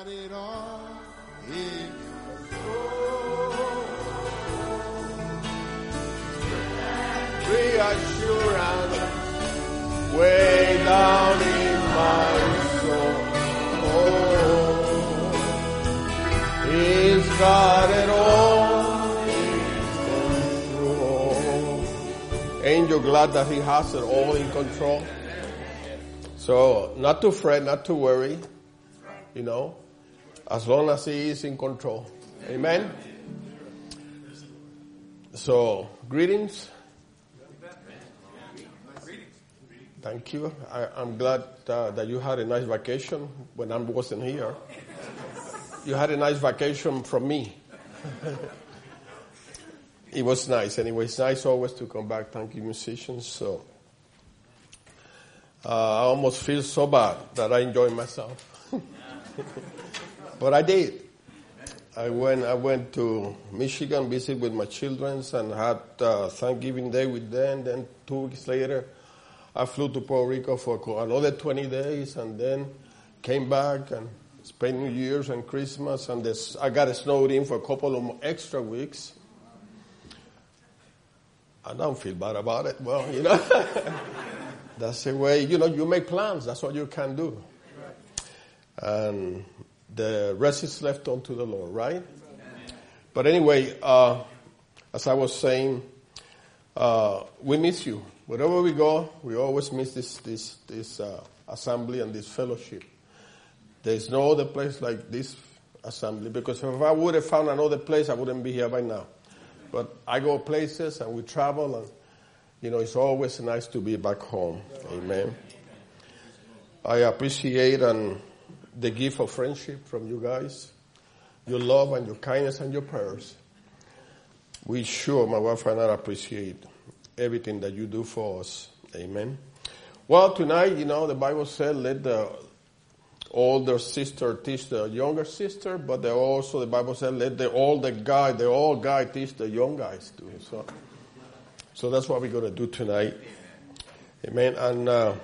got it all in your soul. Reassurance way down in my soul. Oh, He's got it all in control. Ain't you glad that He has it all in control? So, not to fret, not to worry, you know, as long as He is in control. Amen? So, greetings. Thank you. I'm glad that you had a nice vacation when I wasn't here. You had a nice vacation from me. It was nice. Anyway, it's nice always to come back. Thank you, musicians. So, I almost feel so bad that I enjoyed myself. But I did. I went to Michigan, visit with my children, and had Thanksgiving Day with them. Then 2 weeks later, I flew to Puerto Rico for another 20 days, and then came back and spent New Year's and Christmas, and I got snowed in for a couple of extra weeks. I don't feel bad about it. Well, you know, that's the way, you know, you make plans. That's what you can do. And the rest is left unto the Lord, right? But anyway, as I was saying, we miss you. Wherever we go, we always miss this assembly and this fellowship. There's no other place like this assembly, because if I would have found another place, I wouldn't be here by now. But I go places and we travel, and you know, it's always nice to be back home. Amen. I appreciate the gift of friendship from you guys, your love and your kindness and your prayers. We sure, my wife and I, appreciate everything that you do for us. Amen. Well, tonight, you know, the Bible said, let the older sister teach the younger sister, but the Bible said, let the old guy teach the young guys too. So that's what we're going to do tonight. Amen. And I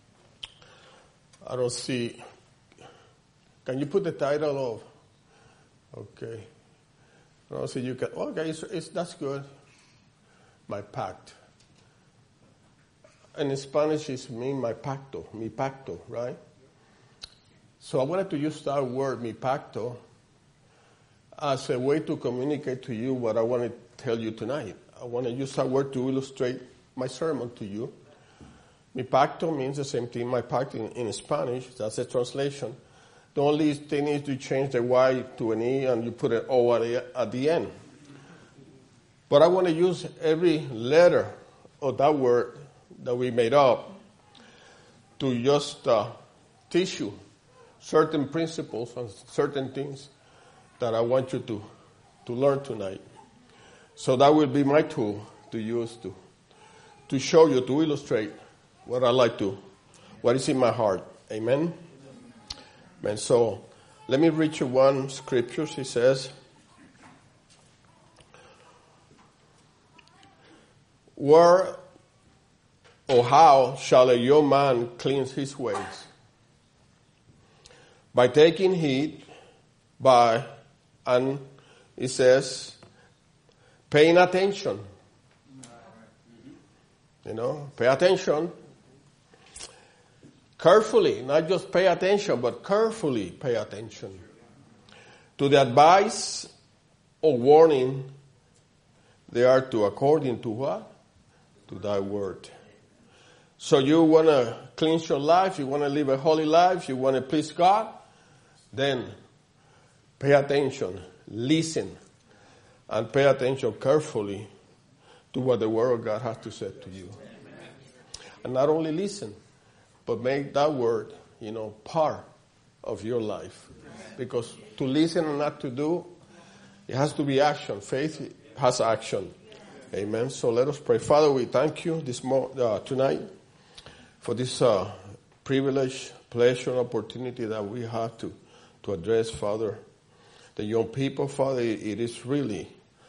don't see, can you put the title of, okay. I don't see you can, okay, that's good. My pact. And in Spanish it's mi pacto, right? So I wanted to use that word, mi pacto, as a way to communicate to you what I want to tell you tonight. I want to use that word to illustrate my sermon to you. Mi pacto means the same thing, my pact in Spanish, that's a translation. The only thing is to change the Y to an E and you put an O at the end. But I want to use every letter of that word that we made up to just teach you certain principles and certain things that I want you to learn tonight. So that will be my tool to use to show you, to illustrate what what is in my heart. Amen? Amen. So let me read you one scripture. It says, where or how shall a young man cleanse his ways? By taking heed, and it says, paying attention. You know, pay attention. Carefully, not just pay attention, but carefully pay attention to the advice or warning they are to according to what? To thy word. So you want to cleanse your life, you want to live a holy life, you want to please God, then pay attention, listen, and pay attention carefully to what the word of God has to say to you. And not only listen, but make that word, you know, part of your life. Because to listen and not to do, it has to be action. Faith has action. Amen. So let us pray. Father, we thank you tonight for this privilege, pleasure, and opportunity that we have to address, Father, the young people. Father, it is really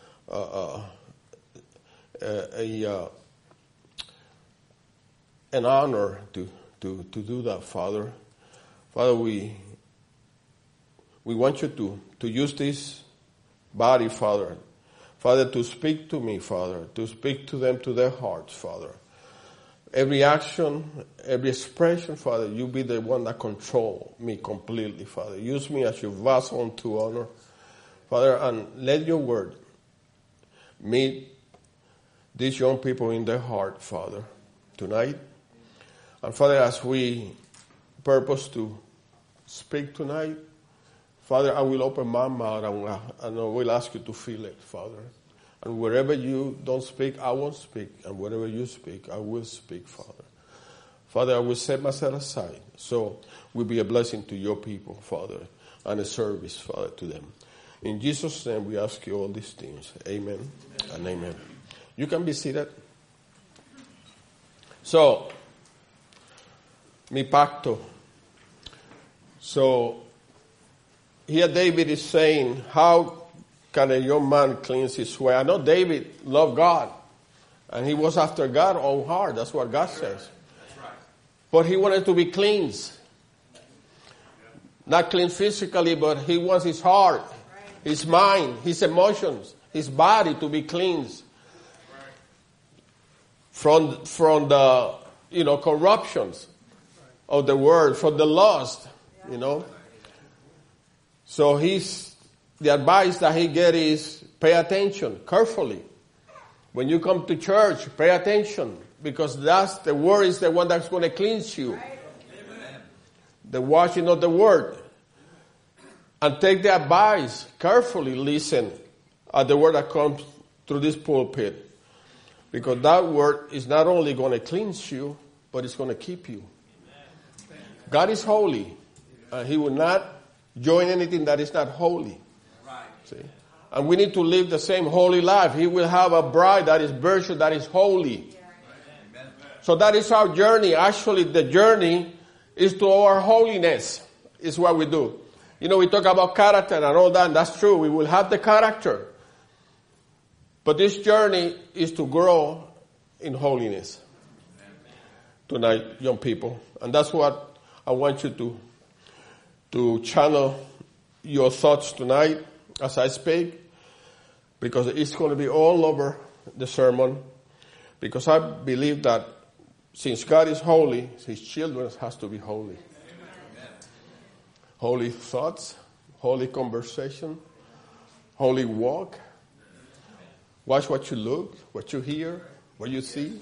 an honor to do that, Father. Father, we we want you to use this body, Father. Father, to speak to me, Father, to speak to them, to their hearts, Father. Every action, every expression, Father, you be the one that control me completely, Father. Use me as your vessel unto honor, Father, and let your word meet these young people in their heart, Father, tonight. And Father, as we purpose to speak tonight, Father, I will open my mouth and I will ask you to fill it, Father. And wherever you don't speak, I won't speak. And wherever you speak, I will speak, Father. Father, I will set myself aside so we'll be a blessing to your people, Father, and a service, Father, to them. In Jesus' name, we ask you all these things. Amen and amen. You can be seated. So, mi pacto. So, here David is saying, how can a young man cleanse his way? I know David loved God, and he was after God's own heart. That's what God says. But he wanted to be cleansed. Not clean physically, but he wants his heart, his mind, his emotions, his body to be cleansed from the, corruptions of the world, from the lust, So the advice that he gets is pay attention carefully. When you come to church, pay attention, because that's the word is the one that's going to cleanse you. Amen. The washing of the word. And take the advice carefully. Listen at the word that comes through this pulpit, because that word is not only going to cleanse you, but it's going to keep you. Amen. God is holy, and he will not join anything that is not holy. Right. See? And we need to live the same holy life. He will have a bride that is virtuous, that is holy. Yeah. So that is our journey. Actually, the journey is to our holiness, is what we do. We talk about character and all that, and that's true. We will have the character. But this journey is to grow in holiness. Tonight, young people. And that's what I want you to channel your thoughts tonight as I speak, because it's going to be all over the sermon, because I believe that since God is holy, his children has to be holy. Holy thoughts, holy conversation, holy walk. Watch what you look, what you hear, what you see.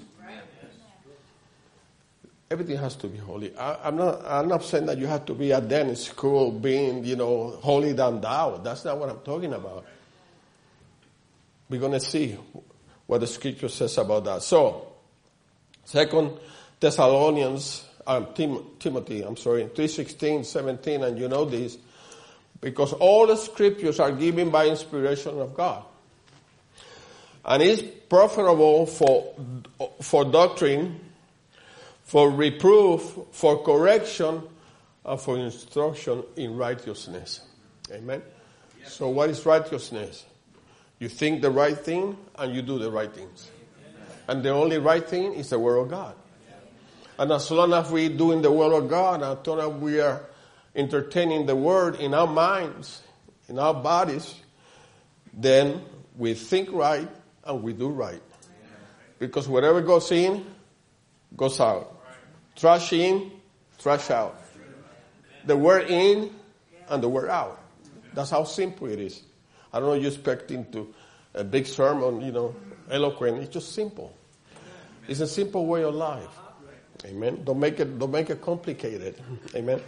Everything has to be holy. I'm not saying that you have to be at then in school being, holy than thou. That's not what I'm talking about. We're going to see what the scripture says about that. So, 2 Thessalonians, Timothy, 3:16, 17, and you know this, because all the scriptures are given by inspiration of God. And it's profitable for doctrine, for reproof, for correction, and for instruction in righteousness. Amen? Yes. So what is righteousness? You think the right thing and you do the right things. And the only right thing is the Word of God. And as long as we're doing the Word of God, as long as we are entertaining the Word in our minds, in our bodies, then we think right and we do right. Because whatever goes in, goes out. Trash in, trash out. The word in and the word out. That's how simple it is. I don't know, you're expecting to a big sermon, eloquent. It's just simple. It's a simple way of life. Amen. Don't make it complicated. Amen.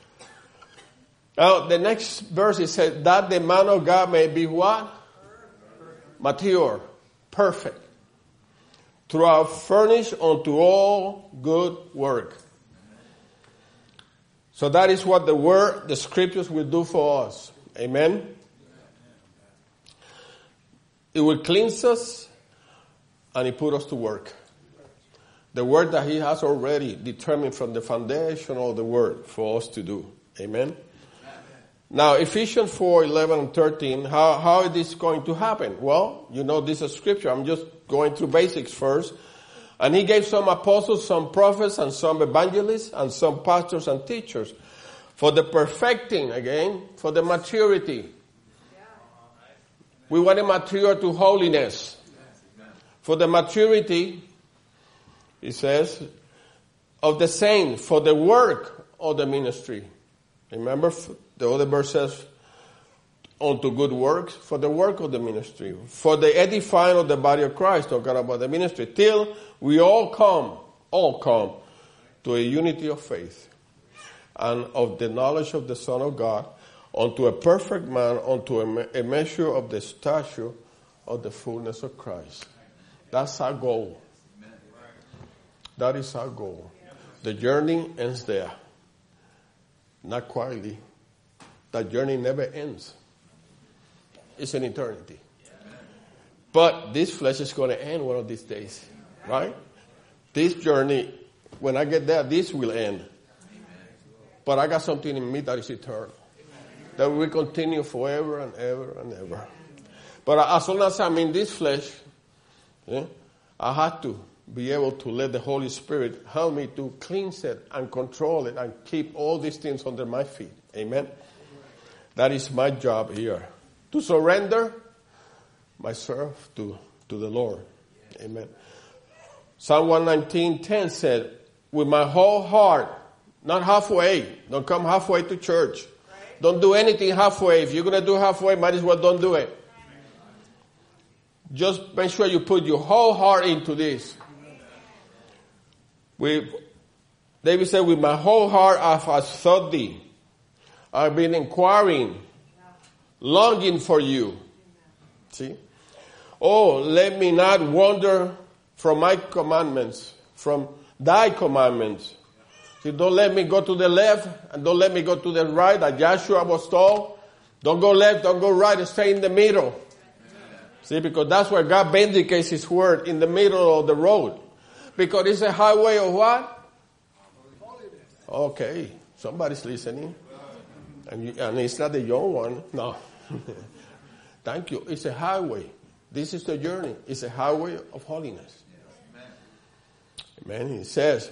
Now the next verse it says that the man of God may be what? Mature, perfect, throughout furnished unto all good work. So that is what the scriptures will do for us. Amen. It will cleanse us and it put us to work. The work that he has already determined from the foundation of the word for us to do. Amen. Now, Ephesians 4:11 and 13, how is this going to happen? Well, this is scripture. I'm just going through basics first. And he gave some apostles, some prophets, and some evangelists, and some pastors and teachers For the perfecting, again, for the maturity. We want to mature to holiness. For the maturity, it says, of the saints, for the work of the ministry. Remember, the other verse says, unto good works, for the work of the ministry. For the edifying of the body of Christ, talking about the ministry. Till we all come to a unity of faith and of the knowledge of the Son of God, unto a perfect man, unto a measure of the stature of the fullness of Christ. That's our goal. That is our goal. The journey ends there. Not quietly. That journey never ends. It's an eternity. But this flesh is going to end one of these days. Right? This journey, when I get there, this will end. But I got something in me that is eternal. That will continue forever and ever and ever. But as long as I'm in this flesh, I have to be able to let the Holy Spirit help me to cleanse it and control it and keep all these things under my feet. Amen? That is my job here. To surrender myself to the Lord. Amen. Psalm 119:10 said, with my whole heart, not halfway. Don't come halfway to church. Right. Don't do anything halfway. If you're going to do halfway, might as well don't do it. Just make sure you put your whole heart into this. David said, with my whole heart I have sought thee. I've been inquiring, longing for you. See? Oh, let me not wander from my commandments, from thy commandments. See, don't let me go to the left and don't let me go to the right, as Joshua was told. Don't go left, don't go right, stay in the middle. See, because that's where God vindicates His word, in the middle of the road. Because it's a highway of what? Okay, somebody's listening. And it's not the young one. No. Thank you. It's a highway. This is the journey. It's a highway of holiness. Amen. It says,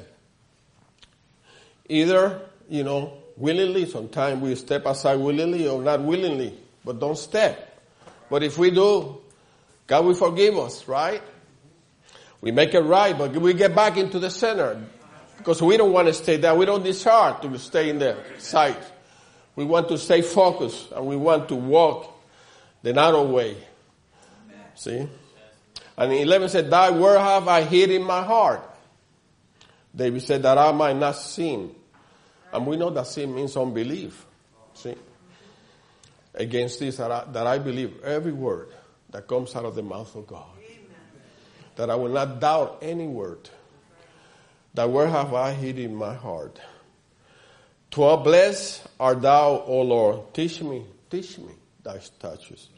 either, willingly, sometimes we step aside willingly or not willingly, but don't step. But if we do, God will forgive us, right? We make it right, but we get back into the center because we don't want to stay there. We don't desire to stay in the sight. We want to stay focused and we want to walk the narrow way. See? And 11 said, thy word have I hid in my heart. David said that I might not sin. And we know that sin means unbelief. See? Against this, that I believe every word that comes out of the mouth of God. That I will not doubt any word. That word have I hid in my heart. 12, blessed art thou, O Lord. Teach me thy statutes.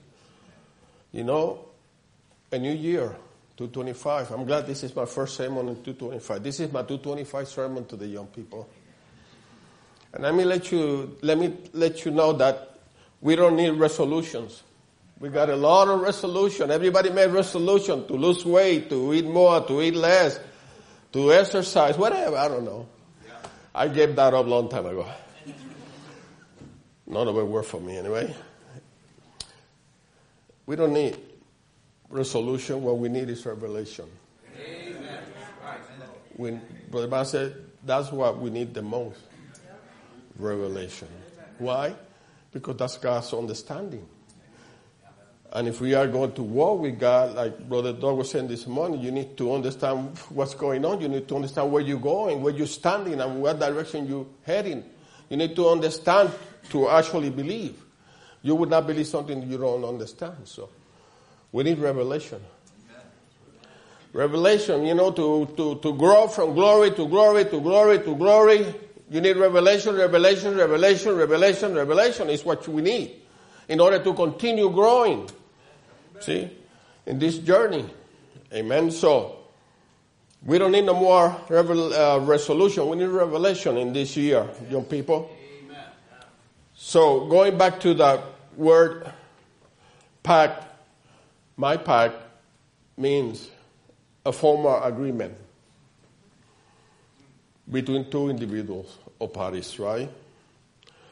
A new year, 225. I'm glad this is my first sermon in 225. This is my 225 sermon to the young people. And let me let you know that we don't need resolutions. We got a lot of resolution. Everybody made resolution to lose weight, to eat more, to eat less, to exercise, whatever. I don't know. I gave that up a long time ago. None of it worked for me anyway. We don't need resolution. What we need is revelation. Amen. Brother Ban said that's what we need the most. Revelation. Why? Because that's God's understanding. And if we are going to walk with God, like Brother Doug was saying this morning, you need to understand what's going on. You need to understand where you're going, where you're standing, and what direction you're heading. You need to understand to actually believe. You would not believe something you don't understand. So we need revelation. Revelation, to grow from glory to glory to glory to glory. You need revelation is what we need in order to continue growing. See, in this journey. Amen. So, we don't need no more resolution. We need revelation in this year, young people. Amen. So, going back to the word pact, my pact means a formal agreement between two individuals or parties, right?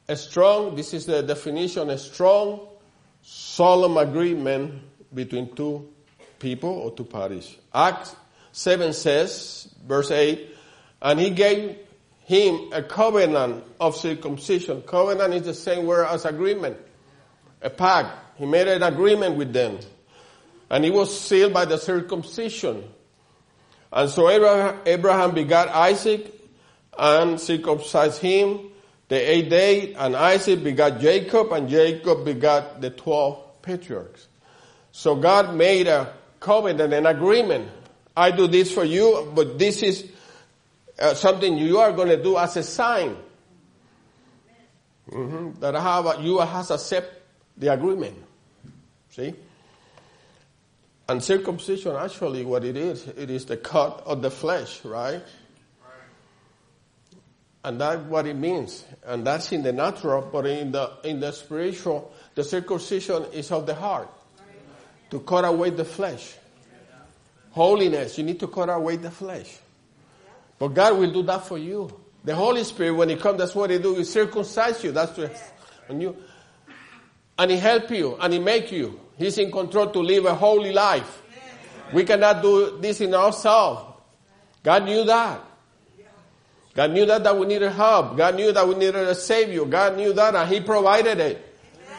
this is the definition, a strong, solemn agreement between two people or two parties. Acts 7 says, verse 8, and he gave him a covenant of circumcision. Covenant is the same word as agreement, a pact. He made an agreement with them. And it was sealed by the circumcision. And so Abraham begat Isaac and circumcised him the 8th day, and Isaac begat Jacob, and Jacob begat the 12 patriarchs. So God made a covenant, an agreement. I do this for you, but this is something you are going to do as a sign. That you have accept the agreement. See? And circumcision, actually, what it is the cut of the flesh, right? And that's what it means. And that's in the natural, but in the spiritual, the circumcision is of the heart. To cut away the flesh. Holiness, you need to cut away the flesh. But God will do that for you. The Holy Spirit, when He comes, that's what He do. He circumcise you. That's when you, and He help you, and He make you. He's in control to live a holy life. We cannot do this in ourselves. God knew that. God knew that we needed help. God knew that we needed a Savior. God knew that, and He provided it.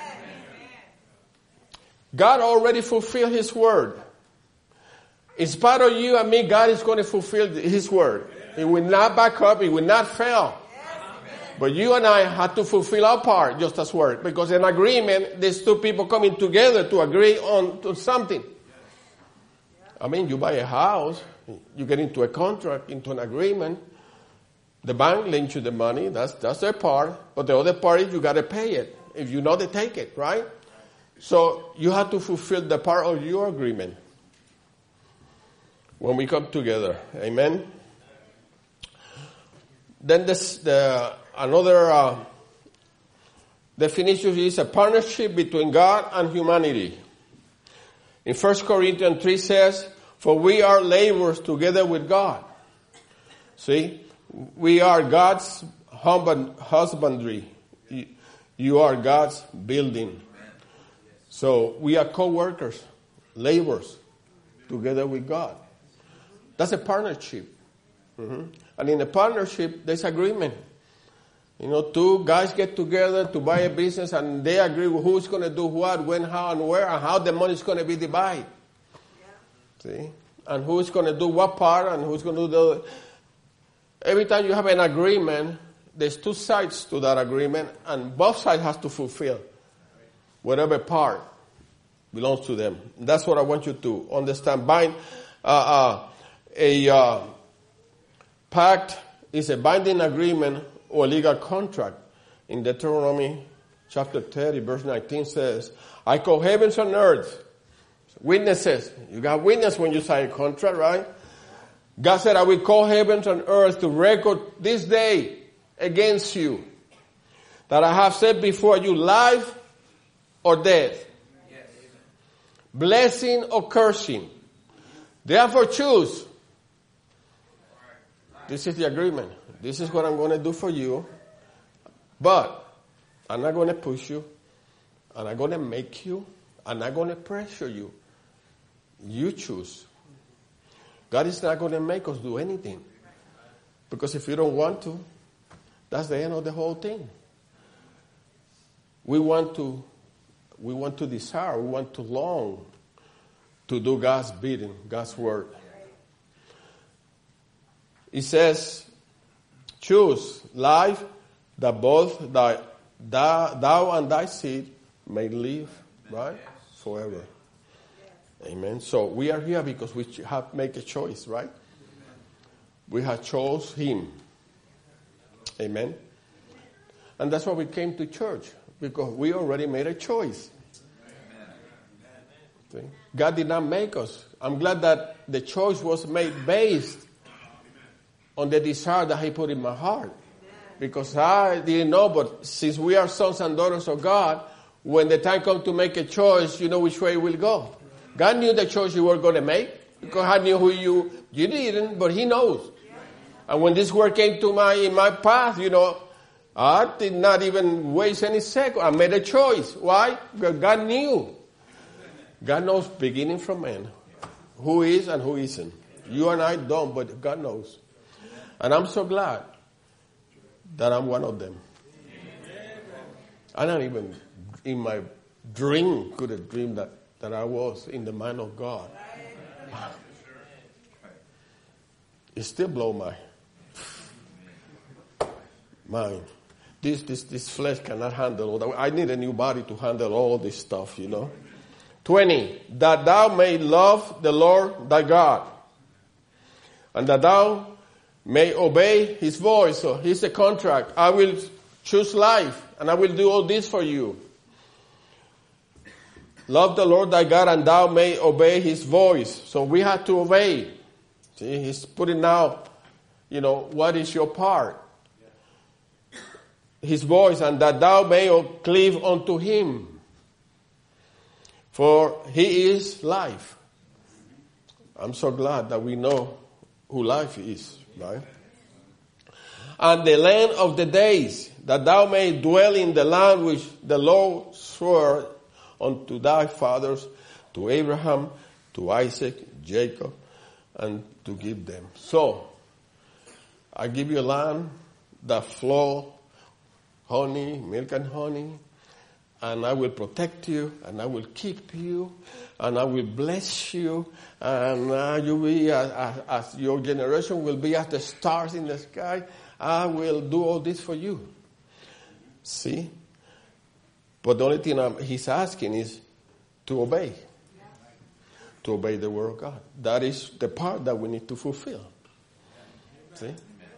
God already fulfilled His word. In spite of you and me, God is going to fulfill His word. He will not back up. He will not fail. But you and I have to fulfill our part just as word. Because in agreement, there's two people coming together to agree on something. I mean, you buy a house, you get into a contract, into an agreement. The bank lends you the money, that's their part. But the other part is you got to pay it. If you know, they take it, right? So you have to fulfill the part of your agreement when we come together. Amen? Then another definition is a partnership between God and humanity. In 1 Corinthians 3 says, for we are laborers together with God. See? We are God's husbandry. You are God's building. So we are co-workers, laborers, together with God. That's a partnership. And in a partnership, there's agreement. You know, two guys get together to buy a business and they agree with who's going to do what, when, how, and where, and how the money is going to be divided. See? And who's going to do what part and who's going to do the... Every time you have an agreement, there's two sides to that agreement, and both sides have to fulfill whatever part belongs to them. That's what I want you to understand. A pact is a binding agreement or legal contract. In Deuteronomy chapter 30, verse 19 says, I call heavens and earth, witnesses. You got witness when you sign a contract, right? God said, I will call heavens and earth to record this day against you, that I have set before you life or death, blessing or cursing. Therefore choose. This is the agreement. This is what I'm going to do for you. But I'm not going to push you. I'm not going to make you. I'm not going to pressure you. You choose. God is not going to make us do anything. Because if you don't want to, that's the end of the whole thing. We want to desire, we want to long to do God's bidding, God's word. It says, choose life that both thou and thy seed may live, right? Forever. Amen. So we are here because we have made a choice, right? We have chose Him. Amen. And that's why we came to church, because we already made a choice. See? God did not make us. I'm glad that the choice was made based on the desire that He put in my heart. Because I didn't know, but since we are sons and daughters of God, when the time comes to make a choice, you know which way we'll go. God knew the choice you were going to make, because I knew who you didn't, but He knows. And when this word came to in my path, you know, I did not even waste any second. I made a choice. Why? Because God knew. God knows beginning from end who is and who isn't. You and I don't, but God knows. And I'm so glad that I'm one of them. I don't even in my dream could have dreamed that I was in the mind of God. It still blows my mind. This flesh cannot handle all that. I need a new body to handle all this stuff, 20, that thou may love the Lord thy God, and that thou may obey his voice. So here's the contract. I will choose life, and I will do all this for you. Love the Lord thy God, and thou may obey his voice. So we have to obey. See, he's putting out, what is your part? His voice, and that thou may cleave unto him. For he is life. I'm so glad that we know who life is, right? And the length of the days, that thou may dwell in the land which the Lord swore unto thy fathers, to Abraham, to Isaac, Jacob, and to give them. So, I give you a land that flow honey, milk and honey, and I will protect you, and I will keep you, and I will bless you, and you will be as your generation will be as the stars in the sky. I will do all this for you. See? But the only thing he's asking is to obey. To obey the word of God. That is the part that we need to fulfill. See?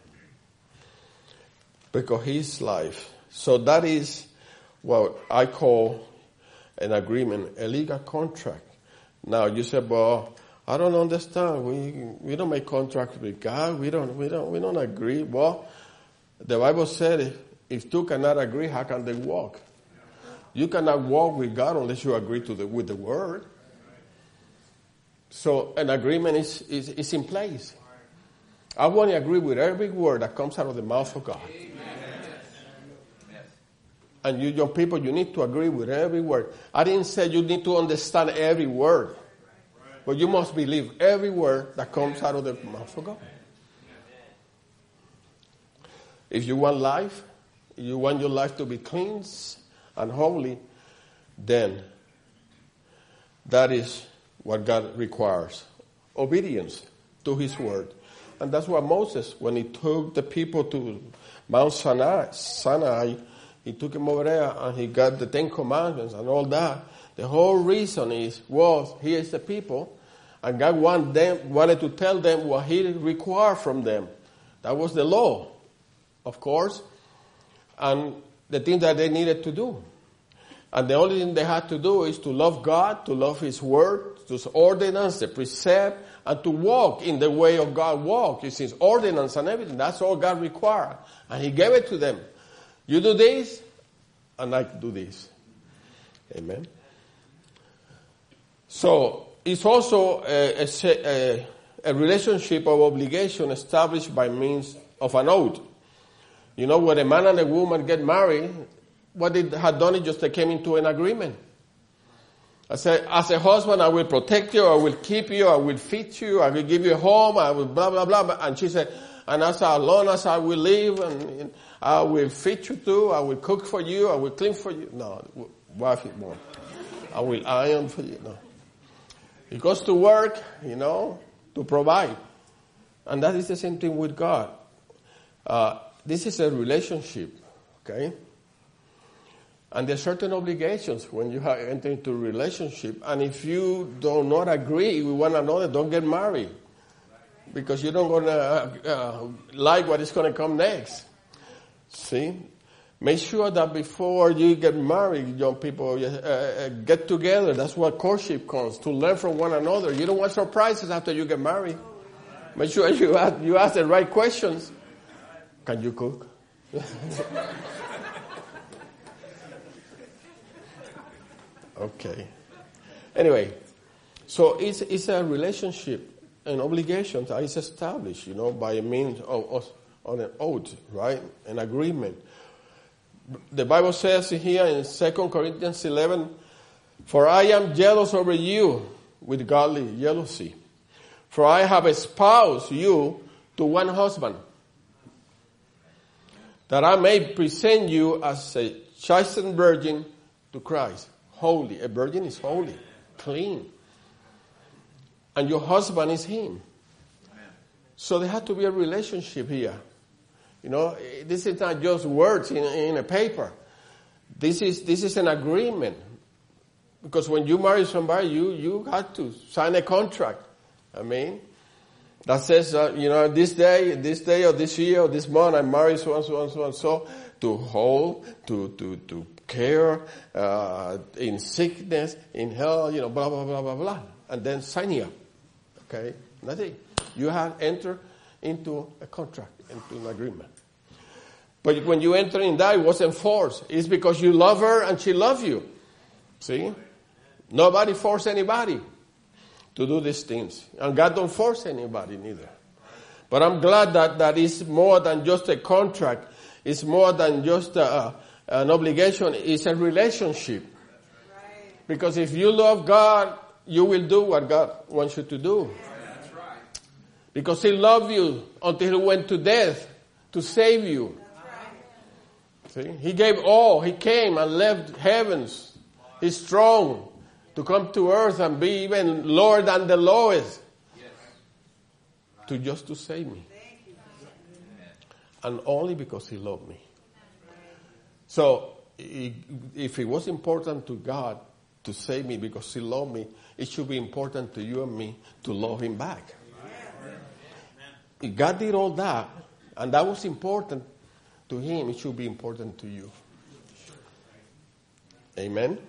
Because his life. So that is what I call an agreement, a legal contract. Now you say, well, I don't understand. We don't make contracts with God. We don't agree. Well, the Bible said if two cannot agree, how can they walk? You cannot walk with God unless you agree with the word. So an agreement is in place. I want to agree with every word that comes out of the mouth of God. And you young people, you need to agree with every word. I didn't say you need to understand every word. But you must believe every word that comes out of the mouth of God. If you want life, you want your life to be cleansed and holy, then that is what God requires. Obedience to his word. And that's what Moses, when he took the people to Mount Sinai, he took him over there and he got the 10 Commandments and all that. The whole reason was here's the people, and God wanted to tell them what he required from them. That was the law, of course, and the thing that they needed to do. And the only thing they had to do is to love God, to love his word, his ordinance, the precept, and to walk in the way of God walk. It's his ordinance and everything. That's all God required. And he gave it to them. You do this, and I do this. Amen. So, it's also a relationship of obligation established by means of an oath. When a man and a woman get married, what they had done is just they came into an agreement. I said, as a husband, I will protect you, I will keep you, I will feed you, I will give you a home, I will blah, blah, blah. And she said, and as long as I will live, and I will feed you too, I will cook for you, I will clean for you. No, wife it won't. I will iron for you. No. He goes to work, to provide. And that is the same thing with God. This is a relationship, okay? And there are certain obligations when you enter into a relationship. And if you do not agree with one another, don't get married. Because you don't gonna like what is going to come next. See? Make sure that before you get married, young people, get together. That's what courtship comes, to learn from one another. You don't want surprises after you get married. Make sure you ask the right questions. Can you cook? Okay. Anyway, so it's a relationship, an obligation that is established, by means of an oath, right? An agreement. The Bible says here in 2 Corinthians 11, for I am jealous over you with godly jealousy. For I have espoused you to one husband, that I may present you as a chastened virgin to Christ. Holy. A virgin is holy, clean. And your husband is him. So there had to be a relationship here. You know, this is not just words in a paper. This is an agreement. Because when you marry somebody, you have to sign a contract. I mean, that says, this day or this year or this month, I marry so and so and so and so, to hold, to care, in sickness, in health, blah, blah, blah, blah, blah. And then sign here. Okay? Nothing. You have entered into a contract, into an agreement. But when you enter in that, it wasn't forced. It's because you love her and she loves you. See? Nobody forced anybody to do these things. And God don't force anybody neither. But I'm glad that it's more than just a contract. It's more than just an obligation. It's a relationship. Because if you love God, you will do what God wants you to do. Because He loved you until He went to death to save you. See? He gave all. He came and left heavens. He's strong to come to earth and be even lower than the lowest. To save me. And only because He loved me. So, if it was important to God to save me because He loved me, it should be important to you and me to love Him back. If God did all that, and that was important to Him, it should be important to you. Amen?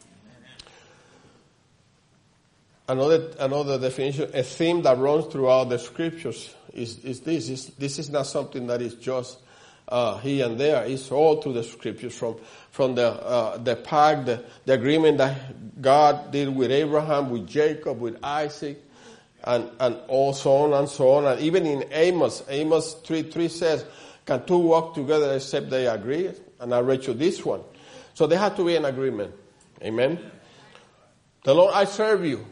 Another definition, a theme that runs throughout the scriptures is this. This is not something that is just here and there. It's all through the scriptures, from the pact, the agreement that God did with Abraham, with Jacob, with Isaac, and all so on and so on. And even in Amos 3:3 says, can two walk together except they agree? And I read you this one. So there had to be an agreement. Amen? The Lord, I serve you.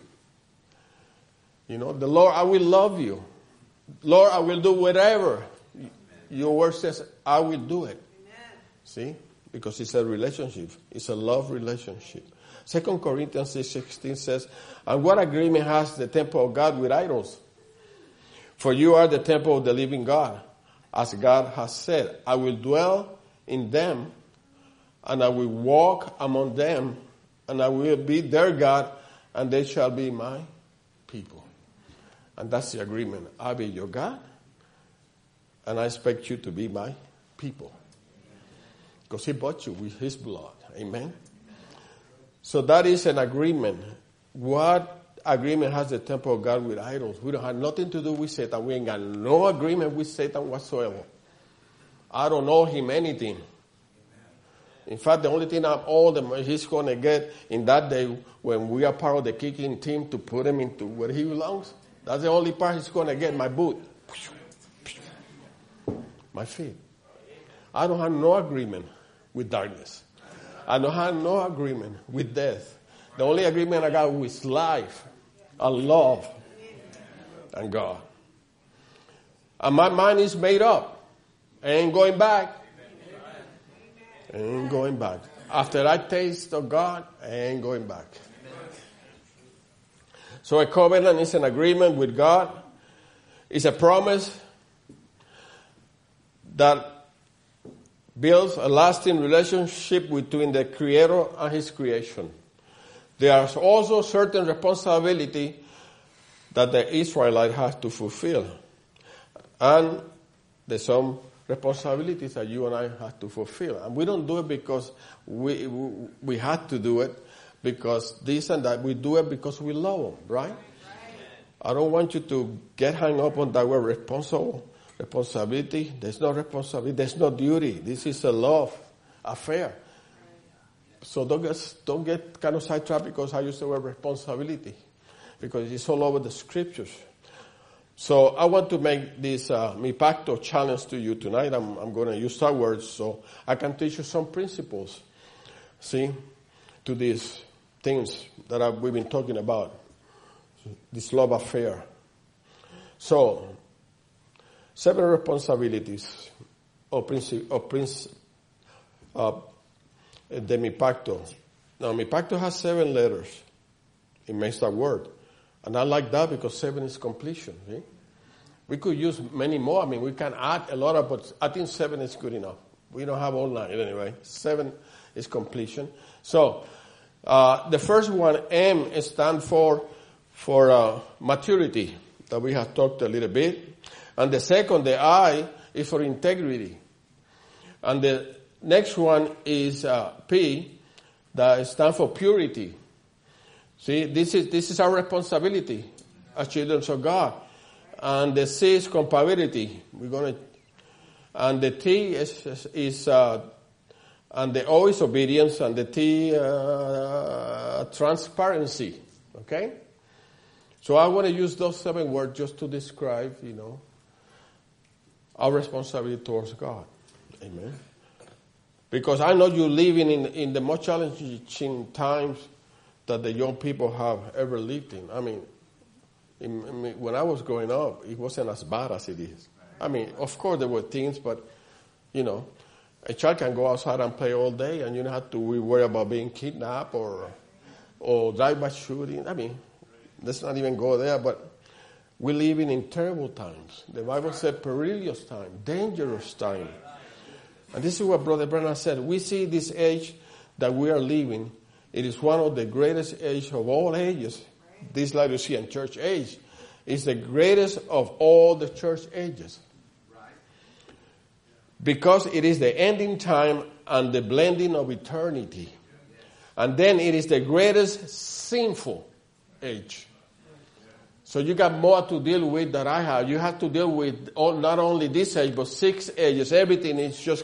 The Lord, I will love you. Lord, I will do whatever your word says, I will do it. See? Because it's a relationship. It's a love relationship. 2 Corinthians 6:16 says, and what agreement has the temple of God with idols? For you are the temple of the living God. As God has said, I will dwell in them, and I will walk among them, and I will be their God, and they shall be my people. And that's the agreement. I'll be your God, and I expect you to be my people. Because He bought you with His blood. Amen? So that is an agreement. What agreement has the temple of God with idols? We don't have nothing to do with Satan. We ain't got no agreement with Satan whatsoever. I don't owe him anything. In fact, the only thing he's going to get in that day when we are part of the kicking team to put him into where he belongs, that's the only part he's going to get, my boot. My feet. I don't have no agreement with darkness. I don't have no agreement with death. The only agreement I got is life, and love, and God. And my mind is made up. I ain't going back. I ain't going back. After I taste of God, I ain't going back. So a covenant is an agreement with God. It's a promise that builds a lasting relationship between the Creator and His creation. There is also certain responsibility that the Israelite has to fulfill. And there's some responsibilities that you and I have to fulfill. And we don't do it because we have to do it, because this and that. We do it because we love Him, right? I don't want you to get hung up on that word responsibility. There's no responsibility. There's no duty. This is a love affair. So don't get kind of sidetracked because I use the word responsibility, because it's all over the scriptures. So I want to make this Mi Pacto challenge to you tonight. I'm going to use that word so I can teach you some principles, see, to these things that we've been talking about, this love affair. So, 7 responsibilities of the Mi Pacto. Now, Mi Pacto has 7 letters. It makes that word. And I like that because 7 is completion. See? We could use many more. I mean, we can add a lot of, but I think 7 is good enough. We don't have all 9 anyway. 7 is completion. So, the first one, M, stands for maturity, that we have talked a little bit. And the second, the I, is for integrity. And the next one is P, that stands for purity. See, this is our responsibility as children of God. And the C is compatibility. And the T is and the O is obedience, and the T transparency. Okay? So I want to use those 7 words just to describe, our responsibility towards God. Amen. Because I know you're living in the most challenging times that the young people have ever lived in. I mean, when I was growing up, it wasn't as bad as it is. I mean, of course there were things, but, a child can go outside and play all day and you don't have to worry about being kidnapped or drive-by shooting. I mean, let's not even go there, but we're living in terrible times. The Bible said perilous time, dangerous time. And this is what Brother Branham said. We see this age that we are living. It is one of the greatest ages of all ages. This Laodicean church age is the greatest of all the church ages. Because it is the ending time and the blending of eternity. And then it is the greatest sinful age. So you got more to deal with than I have. You have to deal with not only this age, but 6 ages. Everything is just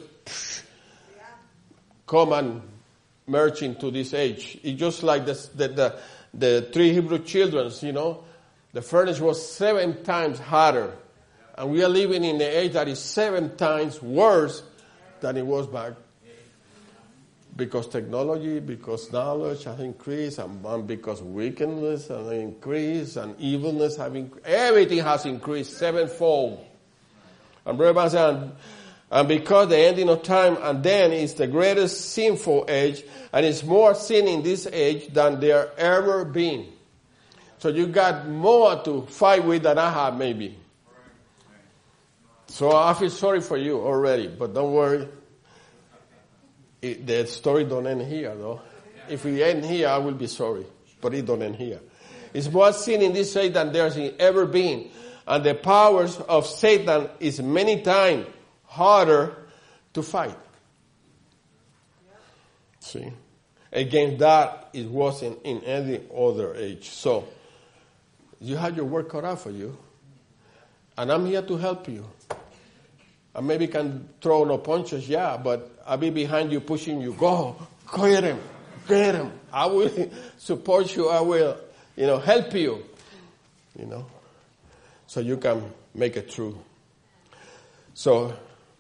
come and merge into this age. It's just like the 3 Hebrew children, the furnace was 7 times hotter. And we are living in an age that is 7 times worse than it was back. Because technology, because knowledge has increased, and because wickedness has increased, and evilness have increased. Everything has increased 7-fold. And Brother said, and because the ending of time, and then it's the greatest sinful age, and it's more sin in this age than there ever been. So you got more to fight with than I have, maybe. So I feel sorry for you already, but don't worry. The story don't end here, though. If it end here, I will be sorry, but it don't end here. It's more sin in this age than there's ever been, and the powers of Satan is many times harder to fight. See, against that it wasn't in any other age. So you have your work cut out for you, and I'm here to help you. I maybe can throw no punches, but I'll be behind you, pushing you. Go get him. I will support you. I will, help you, so you can make it through. So,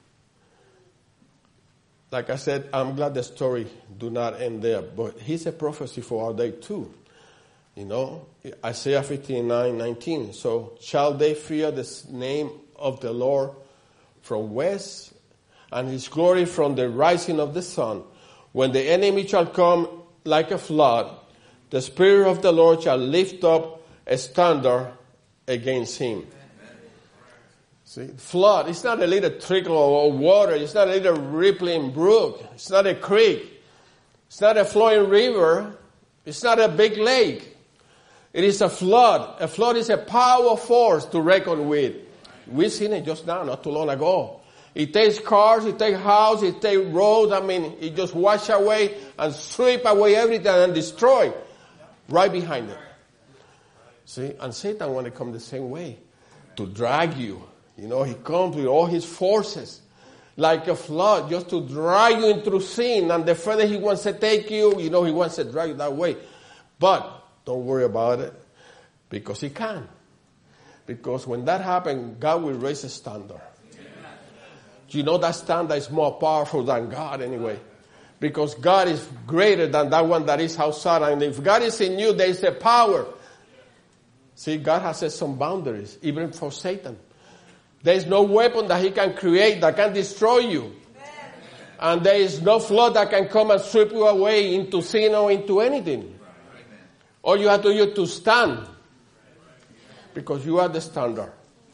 like I said, I'm glad the story do not end there, but he's a prophecy for our day too. Isaiah 59:19. So shall they fear the name of the Lord from west, and his glory from the rising of the sun. When the enemy shall come like a flood, the Spirit of the Lord shall lift up a standard against him. See, flood, it's not a little trickle of water. It's not a little rippling brook. It's not a creek. It's not a flowing river. It's not a big lake. It is a flood. A flood is a powerful force to reckon with. We've seen it just now, not too long ago. It takes cars, it takes houses, it takes roads. It just wash away and sweep away everything and destroy right behind it. See, and Satan want to come the same way to drag you. He comes with all his forces like a flood just to drag you into sin. And the further he wants to take you, he wants to drag you that way. But don't worry about it because he can. Because when that happens, God will raise a standard. You know that standard is more powerful than God anyway. Because God is greater than that one that is outside. And if God is in you, there is a power. See, God has set some boundaries, even for Satan. There is no weapon that he can create that can destroy you. And there is no flood that can come and sweep you away into sin or into anything. All you have to do is to stand. Because you are the standard.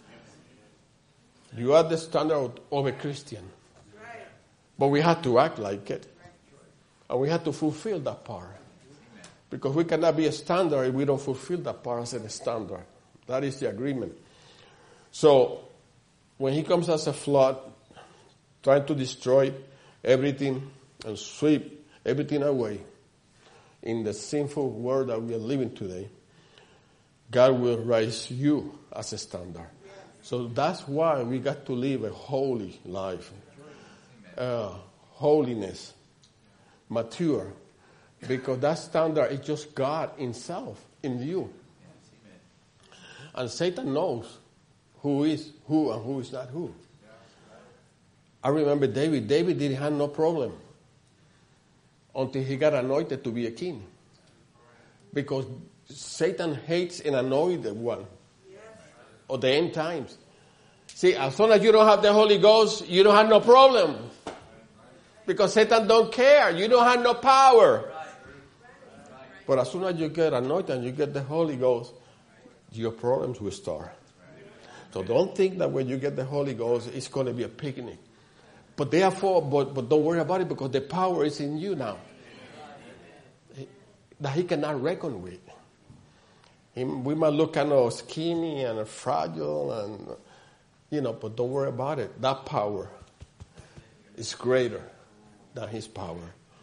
You are the standard of a Christian. But we have to act like it. And we have to fulfill that part. Because we cannot be a standard if we don't fulfill that part as a standard. That is the agreement. So, when he comes as a flood, trying to destroy everything and sweep everything away in the sinful world that we are living today, God will raise you as a standard. So that's why we got to live a holy life. Holiness. Mature. Because that standard is just God himself in you. And Satan knows who is who and who is not who. I remember David. David didn't have no problem until he got anointed to be a king. Because Satan hates an anointed one. Of the end times. See, as long as you don't have the Holy Ghost, you don't have no problem. Because Satan don't care. You don't have no power. But as soon as you get anointed and you get the Holy Ghost, your problems will start. So don't think that when you get the Holy Ghost, it's going to be a picnic. But therefore, but don't worry about it because the power is in you now. That he cannot reckon with. We might look kind of skinny and fragile and, but don't worry about it. That power is greater than his power.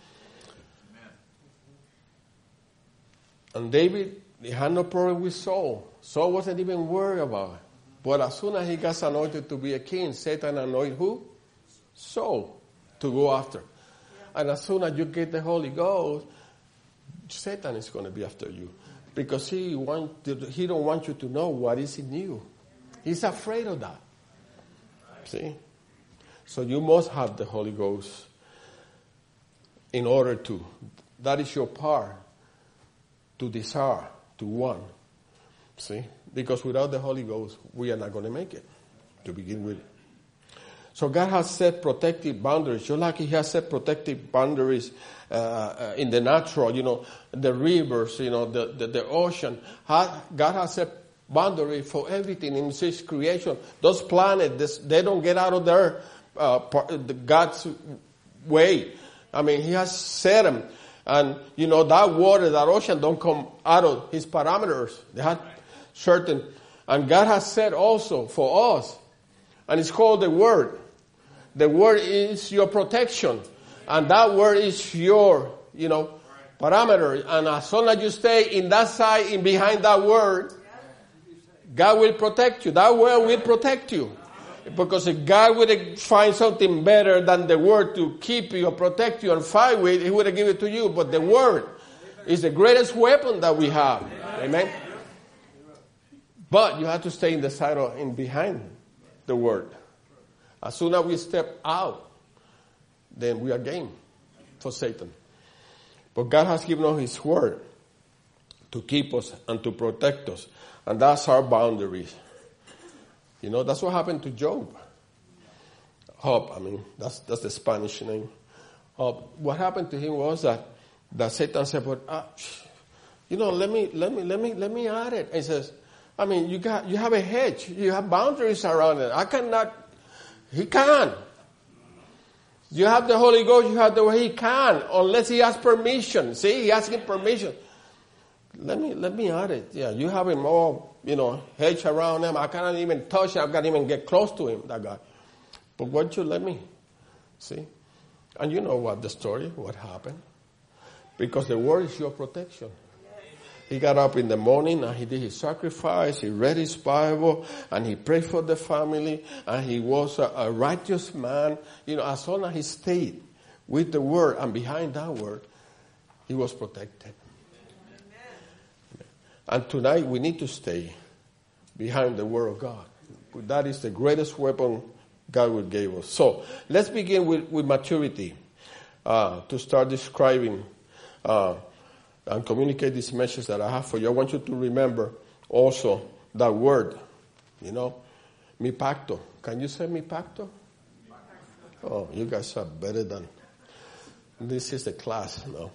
And David, he had no problem with Saul. Saul wasn't even worried about it. But as soon as he got anointed to be a king, Satan anointed who? Saul to go after. And as soon as you get the Holy Ghost, Satan is going to be after you. Because he don't want you to know what is in you. He's afraid of that. See? So you must have the Holy Ghost in order to. That is your part. To desire, to want. See? Because without the Holy Ghost, we are not going to make it. To begin with. So God has set protective boundaries. Just like he has set protective boundaries in the natural, the rivers, the ocean. God has set boundaries for everything in his creation. Those planets, they don't get out of their God's way. I mean, he has set them. And, that water, that ocean don't come out of his parameters. They have certain. And God has said also for us, and it's called the Word. The Word is your protection. And that Word is your, parameter. And as long as you stay in that side, in behind that Word, God will protect you. That Word will protect you. Because if God would find something better than the Word to keep you or protect you and fight with, he would have given it to you. But the Word is the greatest weapon that we have. Amen? But you have to stay in the side of, in behind the Word. As soon as we step out, then we are game for Satan. But God has given us his Word to keep us and to protect us. And that's our boundaries. That's what happened to Job. Job, that's the Spanish name. What happened to him was that Satan said, but, let me add it. And he says, you have a hedge. You have boundaries around it. He can. You have the Holy Ghost, you have the way he can, unless he has permission. See, he asking permission. Let me add it. Yeah, you have him all, hedge around him. I cannot even touch him. I can't even get close to him, that guy. But won't you let me? See? And you know what happened. Because the Word is your protection. He got up in the morning and he did his sacrifice. He read his Bible and he prayed for the family. And he was a righteous man. As long as he stayed with the Word and behind that Word, he was protected. And tonight we need to stay behind the Word of God. That is the greatest weapon God will give us. So let's begin with maturity to start describing and communicate this message that I have for you. I want you to remember also that word, mi pacto. Can you say mi pacto? Oh, you guys are better than, this is the class, no?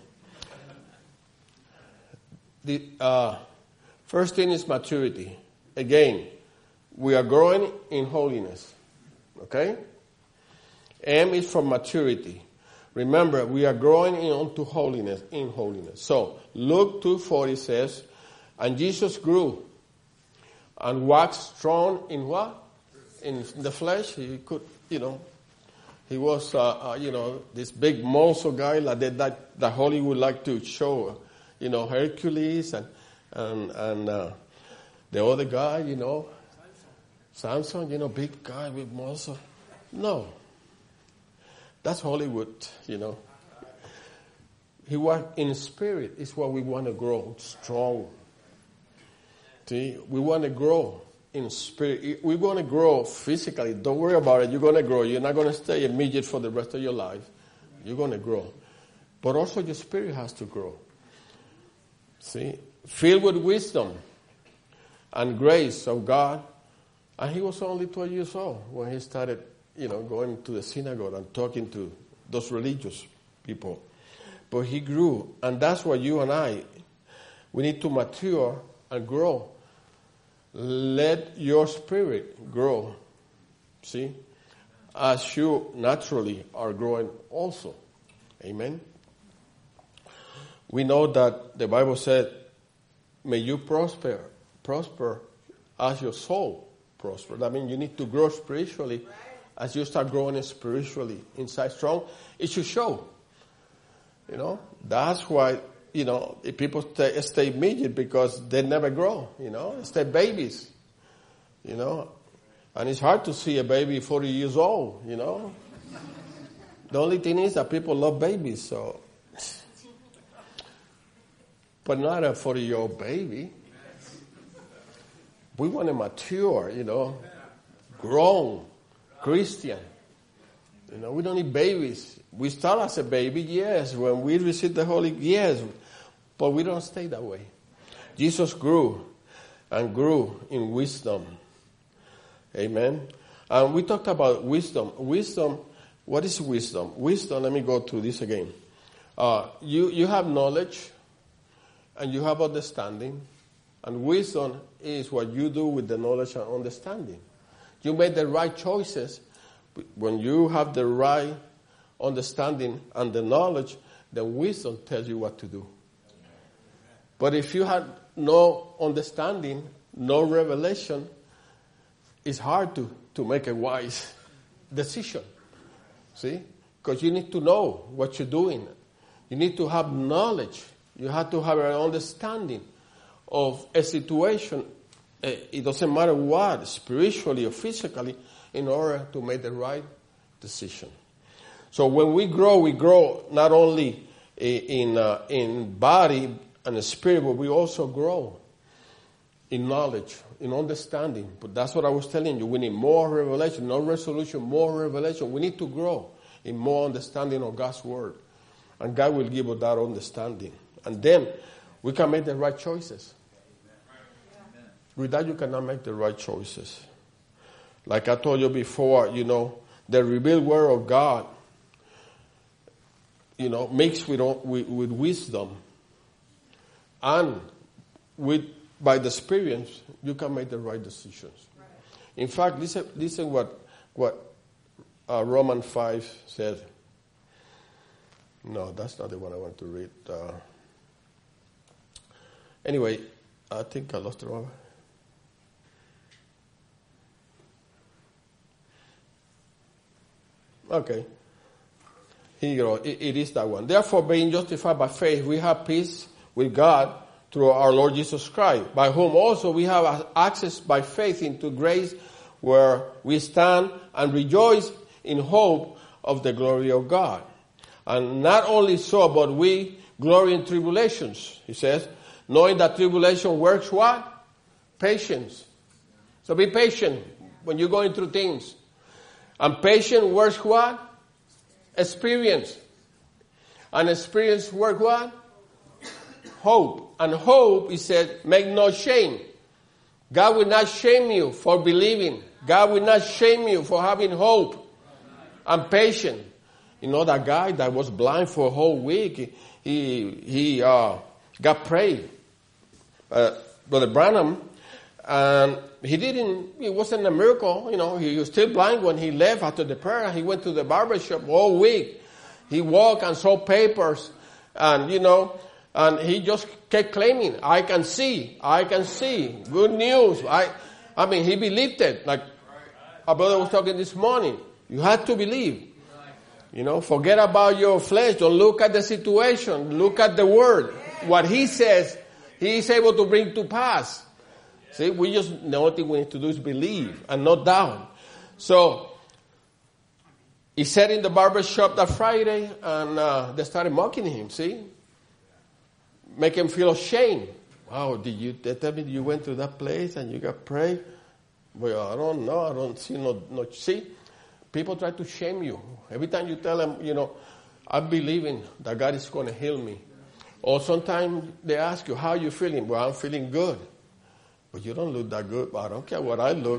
The first thing is maturity. Again, we are growing in holiness. Okay? M is for maturity. Remember, we are growing into holiness, in holiness. So, Luke 2:40 says, and Jesus grew and waxed strong in what? In the flesh. He could, he was, this big muscle guy like that Hollywood like to show, Hercules and the other guy, Samson, big guy with muscle. No. That's Hollywood, He was in spirit is what we want to grow, strong. See, we want to grow in spirit. We want to grow physically. Don't worry about it. You're going to grow. You're not going to stay a midget for the rest of your life. You're going to grow. But also your spirit has to grow. See, filled with wisdom and grace of God. And he was only 12 years old when he started, going to the synagogue and talking to those religious people. But he grew. And that's what you and I, we need to mature and grow. Let your spirit grow. See? As you naturally are growing also. Amen? We know that the Bible said, may you prosper as your soul prosper. That means you need to grow spiritually. As you start growing spiritually inside strong, it should show. That's why, if people stay midget because they never grow, stay babies, and it's hard to see a baby 40 years old, The only thing is that people love babies, so. But not a 40-year-old baby. We want to mature, grown Christian. We don't need babies. We start as a baby, yes. When we receive the Holy, yes. But we don't stay that way. Jesus grew and grew in wisdom. Amen. And we talked about wisdom. Wisdom, what is wisdom? Wisdom, let me go through this again. You have knowledge and you have understanding. And wisdom is what you do with the knowledge and understanding. You make the right choices. When you have the right understanding and the knowledge, then wisdom tells you what to do. But if you have no understanding, no revelation, it's hard to make a wise decision. See? Because you need to know what you're doing. You need to have knowledge. You have to have an understanding of a situation. It doesn't matter what, spiritually or physically, in order to make the right decision. So when we grow not only in body and spirit, but we also grow in knowledge, in understanding. But that's what I was telling you. We need more revelation, no resolution, more revelation. We need to grow in more understanding of God's word. And God will give us that understanding. And then we can make the right choices. With that, you cannot make the right choices. Like I told you before, the revealed word of God, mixed with wisdom and by the experience, you can make the right decisions. Right. In fact, listen what Romans 5 said. No, that's not the one I want to read. Anyway, I think I lost the one. Okay. Here you go. It is that one. Therefore, being justified by faith, we have peace with God through our Lord Jesus Christ, by whom also we have access by faith into grace where we stand and rejoice in hope of the glory of God. And not only so, but we glory in tribulations, he says, knowing that tribulation works what? Patience. So be patient when you're going through things. And patient works what? Experience. And experience works what? Hope. And hope, he said, make no shame. God will not shame you for believing. God will not shame you for having hope and patience. You know, that guy that was blind for a whole week, he got prayed. Brother Branham, and it wasn't a miracle, you know, he was still blind when he left after the prayer. He went to the barber shop all week. He walked and saw papers, and you know, and he just kept claiming, I can see, good news. I mean, he believed it. Like our brother was talking this morning, you had to believe. You know, forget about your flesh. Don't look at the situation. Look at the word. What he says, he is able to bring to pass. See, the only thing we need to do is believe and not doubt. So, he sat in the barber shop that Friday, and they started mocking him, see? Make him feel ashamed. Wow, they tell me you went to that place and you got prayed? Well, I don't know. I don't see no. See? People try to shame you. Every time you tell them, you know, I'm believing that God is going to heal me. Or sometimes they ask you, how are you feeling? Well, I'm feeling good. But you don't look that good. I don't care what I look.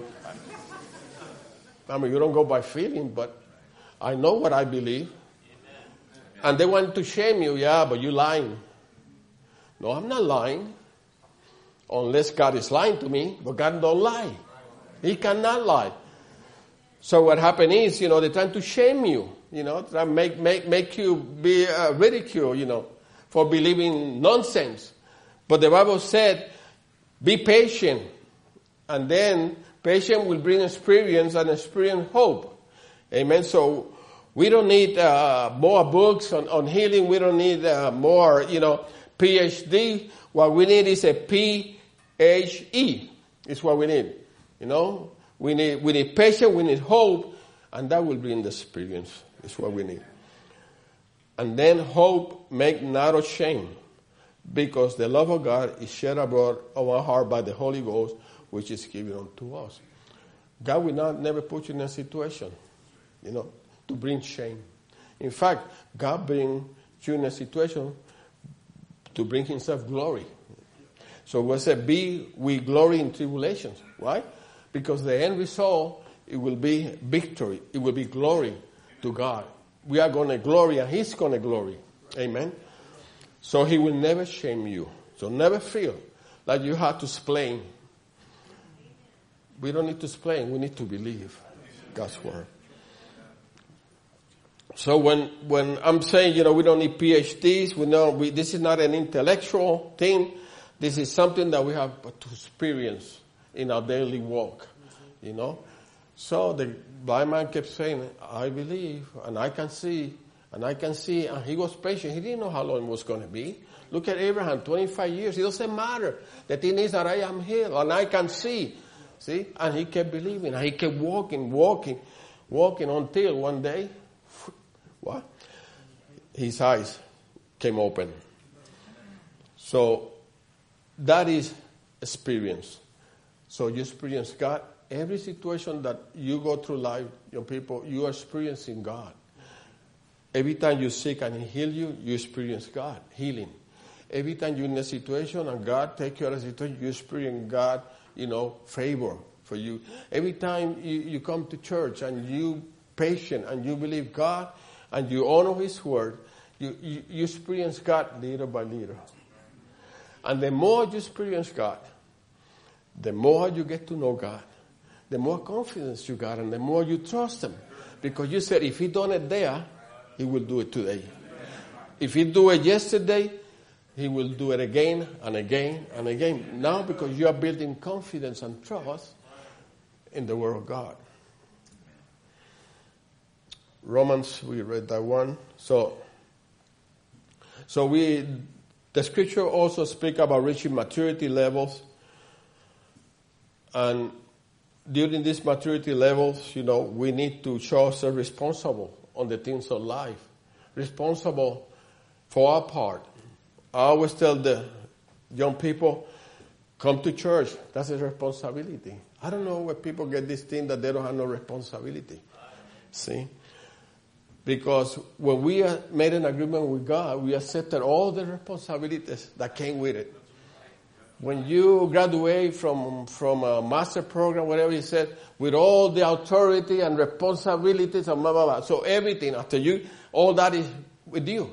I mean, you don't go by feeling, but I know what I believe. And they want to shame you. Yeah, but you're lying. No, I'm not lying. Unless God is lying to me. But God don't lie. He cannot lie. So what happened is, you know, they're trying to shame you, you know, try to make you be ridiculed, you know, for believing nonsense. But the Bible said, be patient. And then patience will bring experience, and experience hope. Amen. So we don't need more books on healing. We don't need more, you know, PhD. What we need is a PHE. Is what we need, you know. We need patience, we need hope, and that will bring the experience. Is what we need. And then hope make not ashamed, because the love of God is shed abroad of our heart by the Holy Ghost, which is given unto us. God will never put you in a situation, you know, to bring shame. In fact, God bring you in a situation to bring himself glory. So we say, we glory in tribulations. Why? Because the end result, it will be victory. It will be glory to God. We are going to glory, and he's going to glory. Amen. So he will never shame you. So never feel like you have to explain. We don't need to explain. We need to believe God's word. So when I'm saying, you know, we don't need PhDs, this is not an intellectual thing. This is something that we have to experience in our daily walk, you know. So the blind man kept saying, I believe, and I can see, and he was patient. He didn't know how long it was going to be. Look at Abraham, 25 years. It doesn't matter. The thing is that I am healed, and I can see. See? And he kept believing, and he kept walking until one day, what? His eyes came open. So that is experience. So you experience God. Every situation that you go through life, young people, you are experiencing God. Every time you're sick and he heals you, you experience God, healing. Every time you're in a situation and God takes care of the situation, you experience God, you know, favor for you. Every time you come to church and you patient and you believe God and you honor his word, you experience God little by little. And the more you experience God, the more you get to know God, the more confidence you got, and the more you trust him. Because you said, if he done it there, he will do it today. If he do it yesterday, he will do it again and again and again. Now, because you are building confidence and trust in the word of God. Romans, we read that one. So the scripture also speak about reaching maturity levels. And during these maturity levels, you know, we need to show ourselves responsible on the things of life. Responsible for our part. I always tell the young people, Come to church. That's a responsibility. I don't know where people get this thing that they don't have no responsibility. See? Because when we made an agreement with God, we accepted all the responsibilities that came with it. When you graduate from a master program, whatever you said, with all the authority and responsibilities and blah, blah, blah. So everything after you, all that is with you.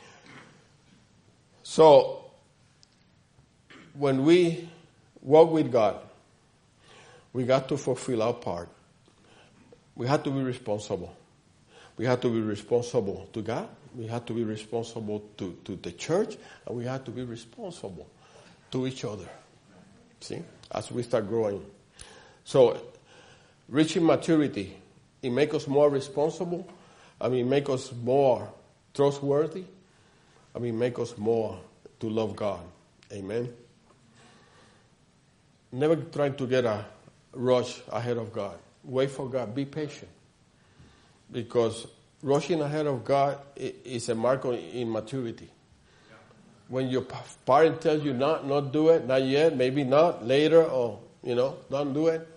So when we walk with God, we got to fulfill our part. We have to be responsible. We have to be responsible to God. We have to be responsible to the church. And we have to be responsible to each other. See? As we start growing. So, reaching maturity, it makes us more responsible. Make us more trustworthy. Make us more to love God. Amen. Never try to get a rush ahead of God. Wait for God. Be patient. Because rushing ahead of God is a mark of immaturity. When your parent tells you not do it, not yet, maybe not, later, or, don't do it.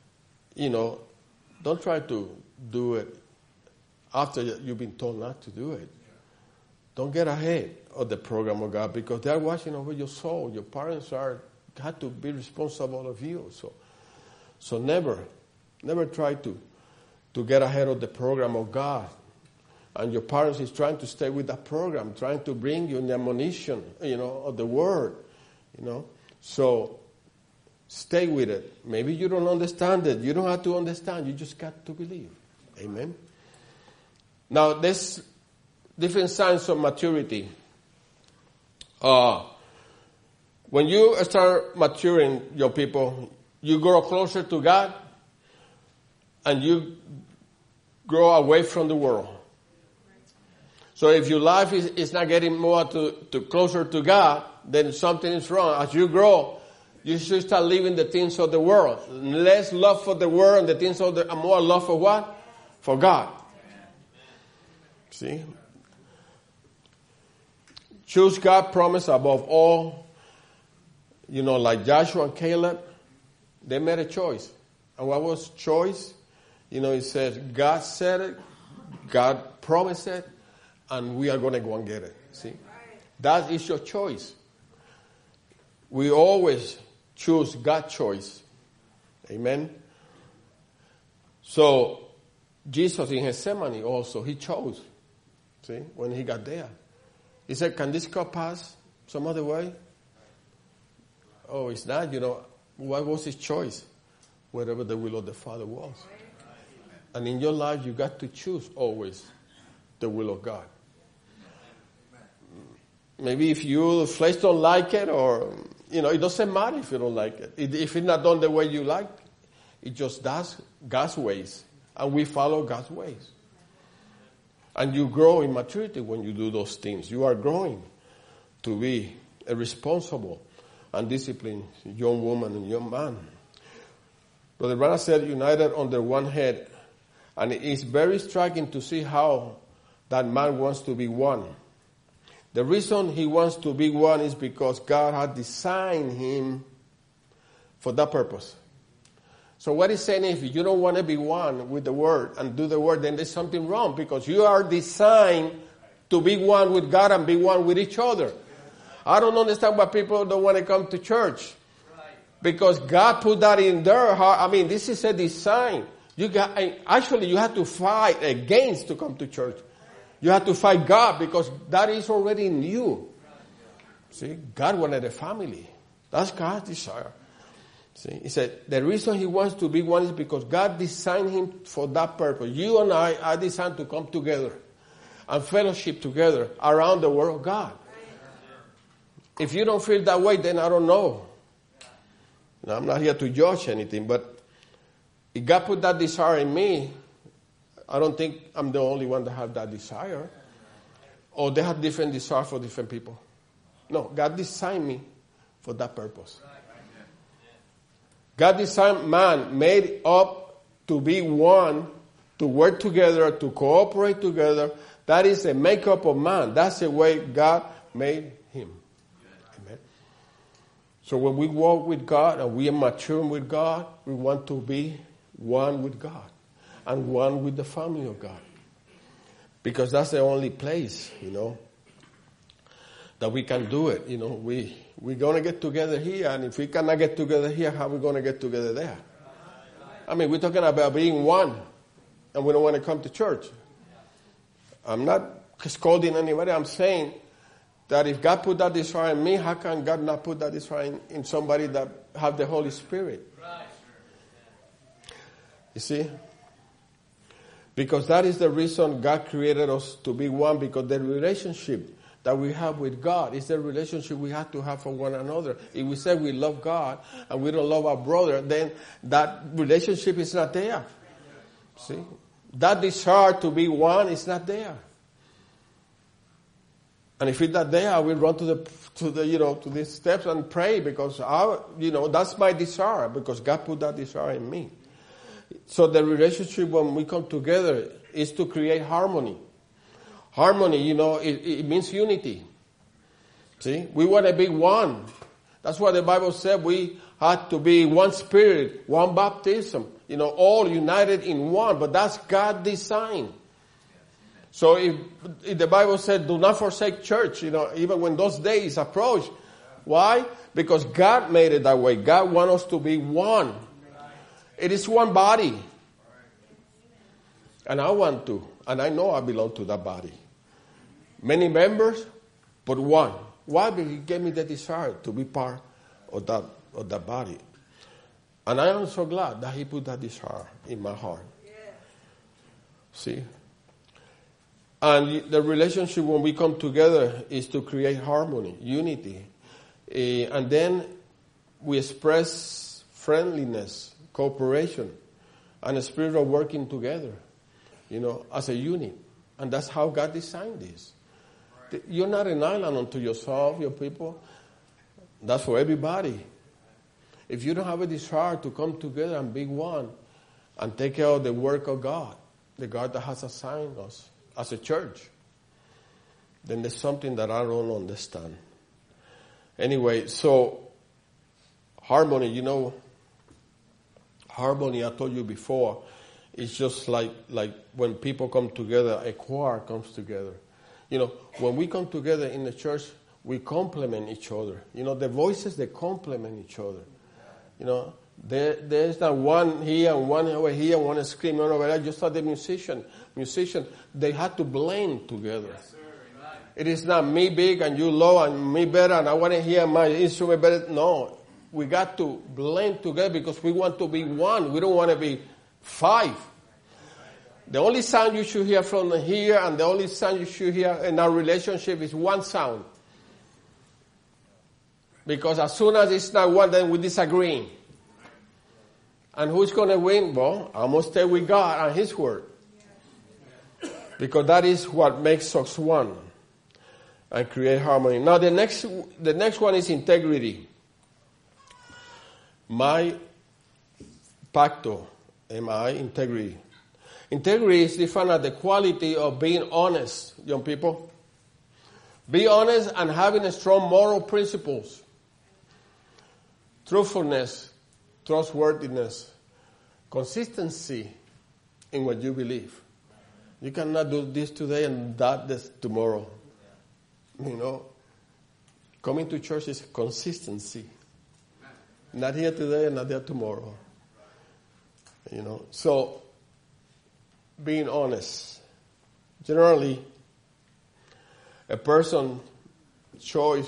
Don't try to do it after you've been told not to do it. Don't get ahead of the program of God because they're watching over your soul. Your parents have to be responsible of you. So never try to get ahead of the program of God. And your parents is trying to stay with that program, trying to bring you the admonition, of the word, So stay with it. Maybe you don't understand it. You don't have to understand. You just got to believe. Amen. Now, there's different signs of maturity. When you start maturing, your people, you grow closer to God and you grow away from the world. So if your life is not getting more to closer to God, then something is wrong. As you grow, you should start living the things of the world. Less love for the world and the things of the more love for what? For God. See? Choose God's promise above all. Like Joshua and Caleb, they made a choice. And what was choice? It says God said it, God promised it, and we are going to go and get it. See? That is your choice. We always choose God's choice. Amen? So, Jesus in Gethsemane also, he chose. See? When he got there. He said, can this cup pass some other way? Oh, it's not, what was his choice? Whatever the will of the Father was. And in your life, you got to choose always the will of God. Maybe if your flesh don't like it, or, it doesn't matter if you don't like it. If it's not done the way you like, it just does God's ways. And we follow God's ways. And you grow in maturity when you do those things. You are growing to be a responsible and disciplined young woman and young man. Brother Branham said, united under one head. And it's very striking to see how that man wants to be one. The reason he wants to be one is because God had designed him for that purpose. So what he's saying, if you don't want to be one with the Word and do the Word, then there's something wrong because you are designed to be one with God and be one with each other. I don't understand why people don't want to come to church. Because God put that in their heart. This is a design. You have to fight against to come to church. You have to fight God because that is already in you. See, God wanted a family. That's God's desire. See, he said the reason he wants to be one is because God designed him for that purpose. You and I are designed to come together and fellowship together around the Word of God. If you don't feel that way, then I don't know. Now, I'm not here to judge anything, but if God put that desire in me, I don't think I'm the only one that have that desire. Or they have different desire for different people. No, God designed me for that purpose. God designed man made up to be one, to work together, to cooperate together. That is the makeup of man. That's the way God made him. Amen. So when we walk with God and we are maturing with God, we want to be one with God and one with the family of God. Because that's the only place, that we can do it. We're going to get together here, and if we cannot get together here, how are we going to get together there? I mean, we're talking about being one, and we don't want to come to church. I'm not scolding anybody. I'm saying that if God put that desire in me, how can God not put that desire in somebody that have the Holy Spirit? You see? Because that is the reason God created us to be one, because the relationship that we have with God is the relationship we have to have for one another. If we say we love God and we don't love our brother, then that relationship is not there. See? That desire to be one is not there. And if it's not there, I will run to these steps and pray, because that's my desire, because God put that desire in me. So the relationship when we come together is to create harmony. Harmony, it means unity. See? We want to be one. That's why the Bible said we had to be one spirit, one baptism, all united in one. But that's God's design. So if the Bible said, do not forsake church, even when those days approach. Why? Because God made it that way. God wants us to be one. It is one body. And I want to. And I know I belong to that body. Many members, but one. Why? Because He gave me the desire to be part of that body. And I am so glad that He put that desire in my heart. Yeah. See? And the relationship when we come together is to create harmony, unity. And then we express friendliness, cooperation, and a spirit of working together, as a unit. And that's how God designed this. Right. You're not an island unto yourself, your people. That's for everybody. If you don't have a desire to come together and be one and take care of the work of God, the God that has assigned us as a church, then there's something that I don't understand. Anyway, so harmony, harmony, I told you before, is just like when people come together, a choir comes together. When we come together in the church, we complement each other. The voices, they complement each other. There's not one here and one over here, and one screaming over there. Just like the musician, they had to blend together. Yes, sir. It is not me big and you low and me better and I want to hear my instrument better. No, we got to blend together because we want to be one. We don't want to be five. The only sound you should hear from here and the only sound you should hear in our relationship is one sound. Because as soon as it's not one, then we disagree. And who's going to win? Well, I must stay with God and His Word. Because that is what makes us one and create harmony. Now the next one is integrity. My pacto, integrity. Integrity is defined as the quality of being honest, young people. Be honest and having strong moral principles. Truthfulness, trustworthiness, consistency in what you believe. You cannot do this today and that tomorrow. Coming to church is consistency. Not here today and not there tomorrow. So being honest. Generally, a person's choice,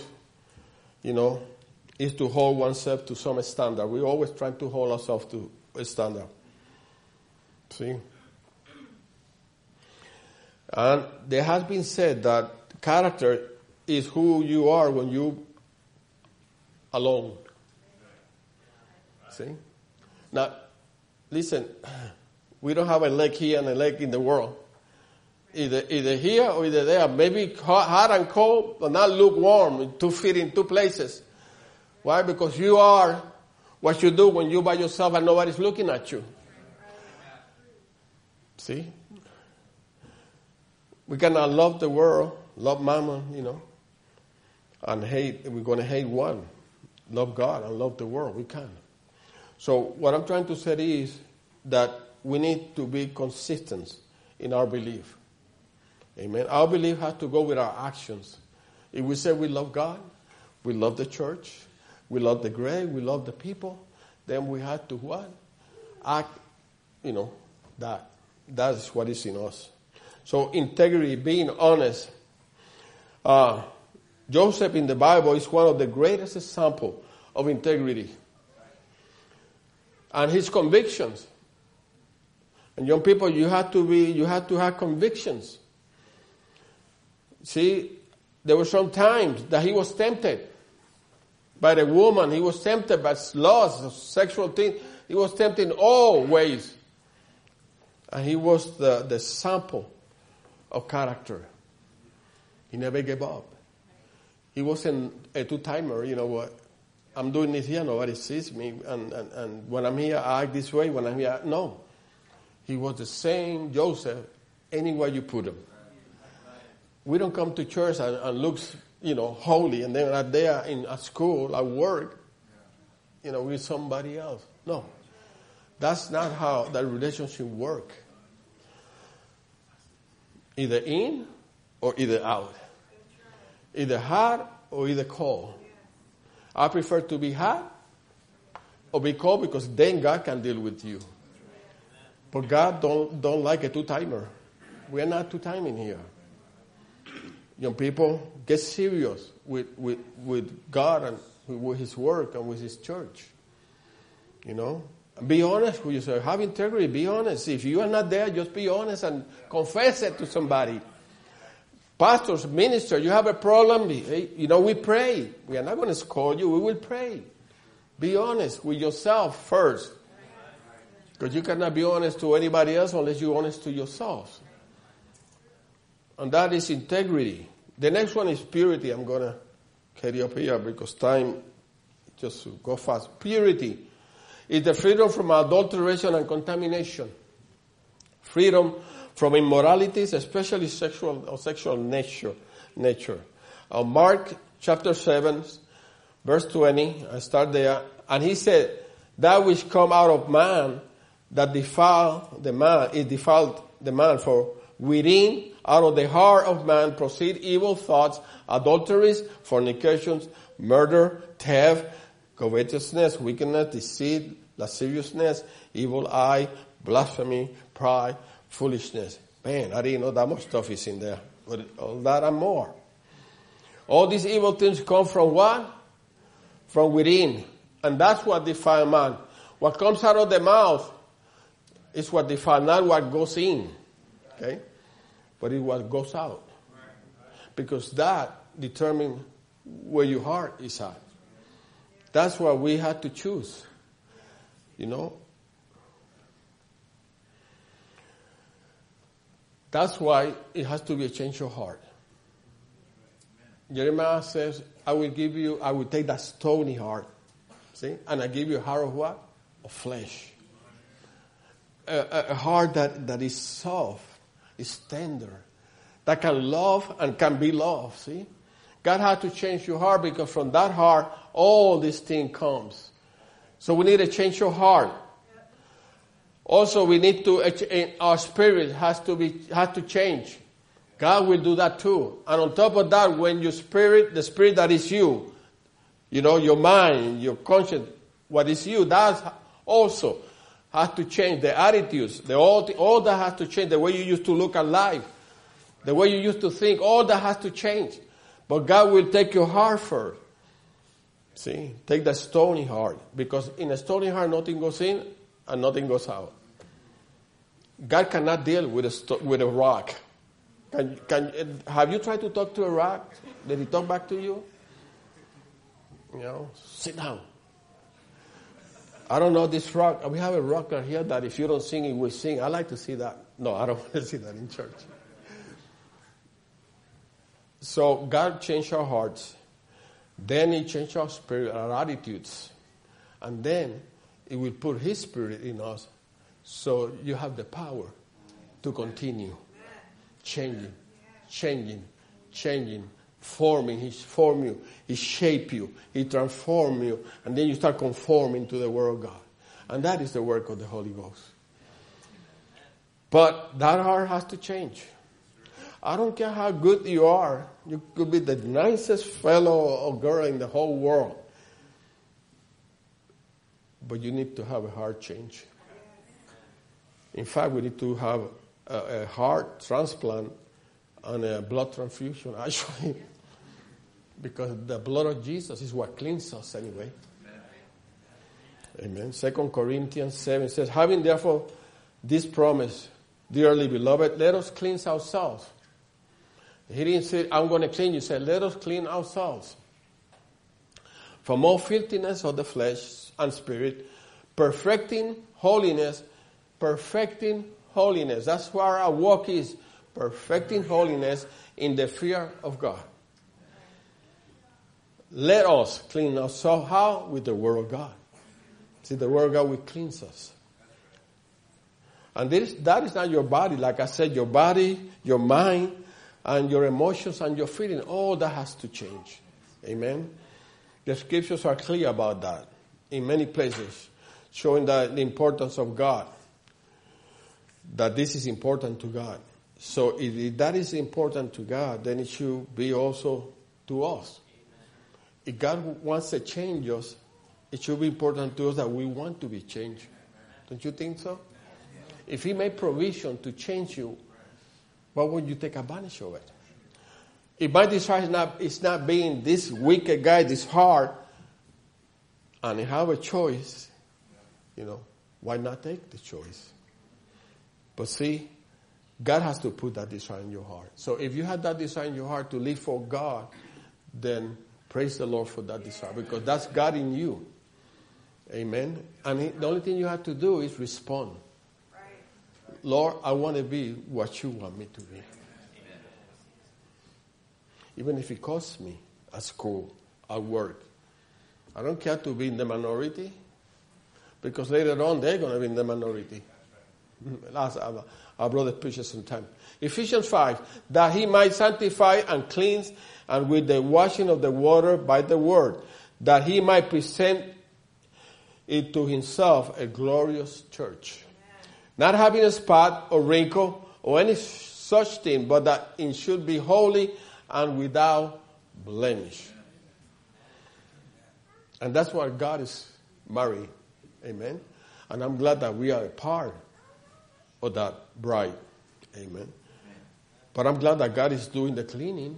is to hold oneself to some standard. We always try to hold ourselves to a standard. See? And there has been said that character is who you are when you alone. See? Now, listen, we don't have a leg here and a leg in the world. Either here or either there. Maybe hot and cold, but not lukewarm, 2 feet in 2 places. Why? Because you are what you do when you're by yourself and nobody's looking at you. See? We cannot love the world, love mammon, and hate. We're going to hate one. love God and love the world. We can. So what I'm trying to say is that we need to be consistent in our belief. Amen. Our belief has to go with our actions. If we say we love God, we love the church, we love the grave, we love the people, then we have to what? Act, that. That's what is in us. So integrity, being honest. Joseph in the Bible is one of the greatest examples of integrity. And his convictions. And young people, you have to have convictions. See, there were some times that he was tempted by the woman. He was tempted by lust, sexual things. He was tempted in all ways. And he was the sample of character. He never gave up. He wasn't a two-timer, what. I'm doing this here, nobody sees me. And when I'm here, I act this way. When I'm here, no. He was the same Joseph anywhere you put him. We don't come to church and look, holy, and then out there at school, at work, with somebody else. No. That's not how that relationship works. Either in or either out. Either hot or either cold. I prefer to be hot or be cold because then God can deal with you. But God don't like a two-timer. We are not two-timing here. Young people, get serious with God and with His work and with His church. Be honest with yourself. Have integrity. Be honest. If you are not there, just be honest and confess it to somebody. Pastors, ministers, you have a problem. We pray. We are not going to scold you. We will pray. Be honest with yourself first. Because you cannot be honest to anybody else unless you're honest to yourself. And that is integrity. The next one is purity. I'm going to carry up here because time just go fast. Purity is the freedom from adulteration and contamination. Freedom from immoralities, especially sexual nature. Mark chapter 7, verse 20, I start there. And he said, that which come out of man, that defile the man, it defiled the man. For within, out of the heart of man, proceed evil thoughts, adulteries, fornications, murder, theft, covetousness, wickedness, deceit, lasciviousness, evil eye, blasphemy, pride, foolishness. Man, I didn't know that much stuff is in there. But all that and more. All these evil things come from what? From within. And that's what defiles man. What comes out of the mouth is what defiles, not what goes in. Okay? But it's what goes out. Because that determines where your heart is at. That's what we had to choose. That's why it has to be a change of heart. Jeremiah says, I will take that stony heart. See? And I give you a heart of what? Of flesh. A heart that is soft, is tender, that can love and can be loved. See? God had to change your heart because from that heart, all this thing comes. So we need a change of heart. Also, we need to, our spirit has to change. God will do that too. And on top of that, when your spirit, the spirit that is you, your mind, your conscience, what is you, that also has to change. The attitudes, all that has to change. The way you used to look at life, the way you used to think, all that has to change. But God will take your heart first. See, take the stony heart. Because in a stony heart, nothing goes in and nothing goes out. God cannot deal with a rock. Have you tried to talk to a rock? Did he talk back to you? Sit down. I don't know this rock. We have a rock right here that if you don't sing, it will sing. I like to see that. No, I don't want to see that in church. So God changed our hearts. Then He changed our spirit, our attitudes. And then He will put His Spirit in us. So you have the power to continue changing forming. He form you. He shape you. He transform you. And then you start conforming to the Word of God. And that is the work of the Holy Ghost. But that heart has to change. I don't care how good you are. You could be the nicest fellow or girl in the whole world. But you need to have a heart change. In fact, we need to have a heart transplant and a blood transfusion, actually. Because the blood of Jesus is what cleanses us anyway. Amen. 2 Corinthians 7 says, having therefore this promise, dearly beloved, let us cleanse ourselves. He didn't say, I'm going to clean you. He said, let us clean ourselves from all filthiness of the flesh and spirit, perfecting holiness. Perfecting holiness. That's where our walk is. Perfecting holiness in the fear of God. Let us clean ourselves. How? With the Word of God. See, the Word of God will cleanse us. And that is not your body. Like I said, your body, your mind, and your emotions and your feeling, all that has to change. Amen? The scriptures are clear about that in many places, showing that the importance of God, that this is important to God. So if that is important to God, then it should be also to us. If God wants to change us, it should be important to us that we want to be changed. Don't you think so? If He made provision to change you, why would you take advantage of it? If my desire is not being this wicked guy, this hard, and I have a choice, why not take the choice? But see, God has to put that desire in your heart. So if you have that desire in your heart to live for God, then praise the Lord for that desire, because that's God in you. Amen. And the only thing you have to do is respond. Lord, I want to be what you want me to be. Even if it costs me at school, at work. I don't care to be in the minority, because later on they're going to be in the minority. As our brother preaches sometimes. Ephesians 5, that He might sanctify and cleanse, and with the washing of the water by the word, that He might present it to Himself a glorious church. Not having a spot or wrinkle or any such thing, but that it should be holy and without blemish. And that's why God is married. Amen. And I'm glad that we are a part of that bride. Amen. But I'm glad that God is doing the cleaning.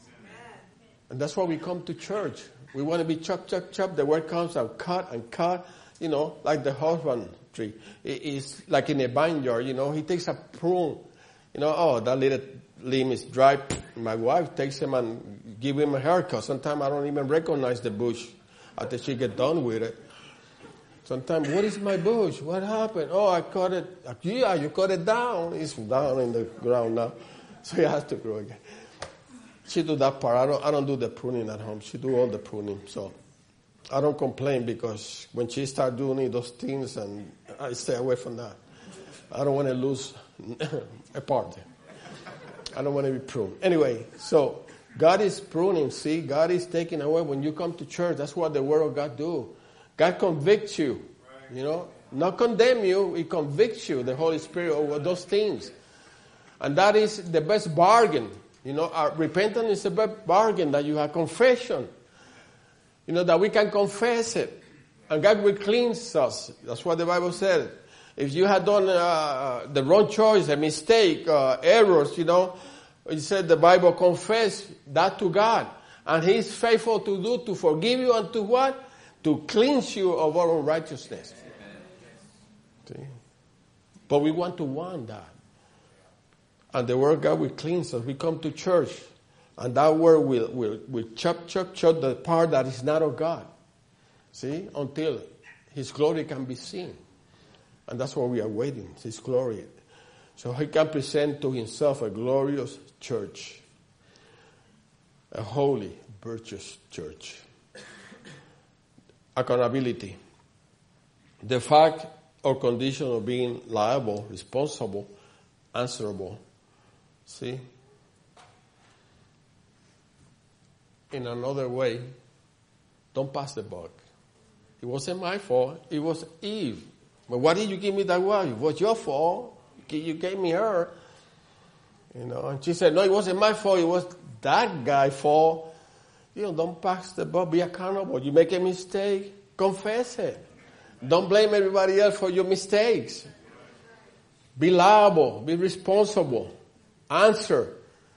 And that's why we come to church. We want to be chop, chop, chop. The word comes and cut, like the husband tree. It's like in a vineyard, he takes a prune. That little limb is dry. My wife takes him and give him a haircut. Sometimes I don't even recognize the bush after she get done with it. Sometimes, what is my bush? What happened? Oh, I cut it. Yeah, you cut it down. It's down in the ground now. So it has to grow again. She do that part. I don't do the pruning at home. She do all the pruning. So I don't complain, because when she start doing those things, and I stay away from that. I don't want to lose a part. I don't want to be pruned. Anyway, so God is pruning. See, God is taking away. When you come to church, that's what the Word of God do. God convicts you, not condemn you. He convicts you, the Holy Spirit, over those things. And that is the best bargain. Our repentance is the best bargain, that you have confession. That we can confess it. And God will cleanse us. That's what the Bible said. If you had done the wrong choice, a mistake, errors, it said the Bible, confess that to God. And He is faithful to forgive you, and to what? To cleanse you of all unrighteousness. See? But we want that. And the Word of God will cleanse us. We come to church, and that Word will chop the part that is not of God. See? Until His glory can be seen. And that's what we are waiting, His glory. So He can present to Himself a glorious church. A holy, virtuous church. Accountability. The fact or condition of being liable, responsible, answerable. See? in another way, don't pass the buck. It wasn't my fault. It was Eve. But why did you give me that wife? It was your fault. You gave me her. And she said, no, it wasn't my fault. It was that guy's fault. Don't pass the buck. Be accountable. You make a mistake, confess it. Don't blame everybody else for your mistakes. Be liable. Be responsible. Answer.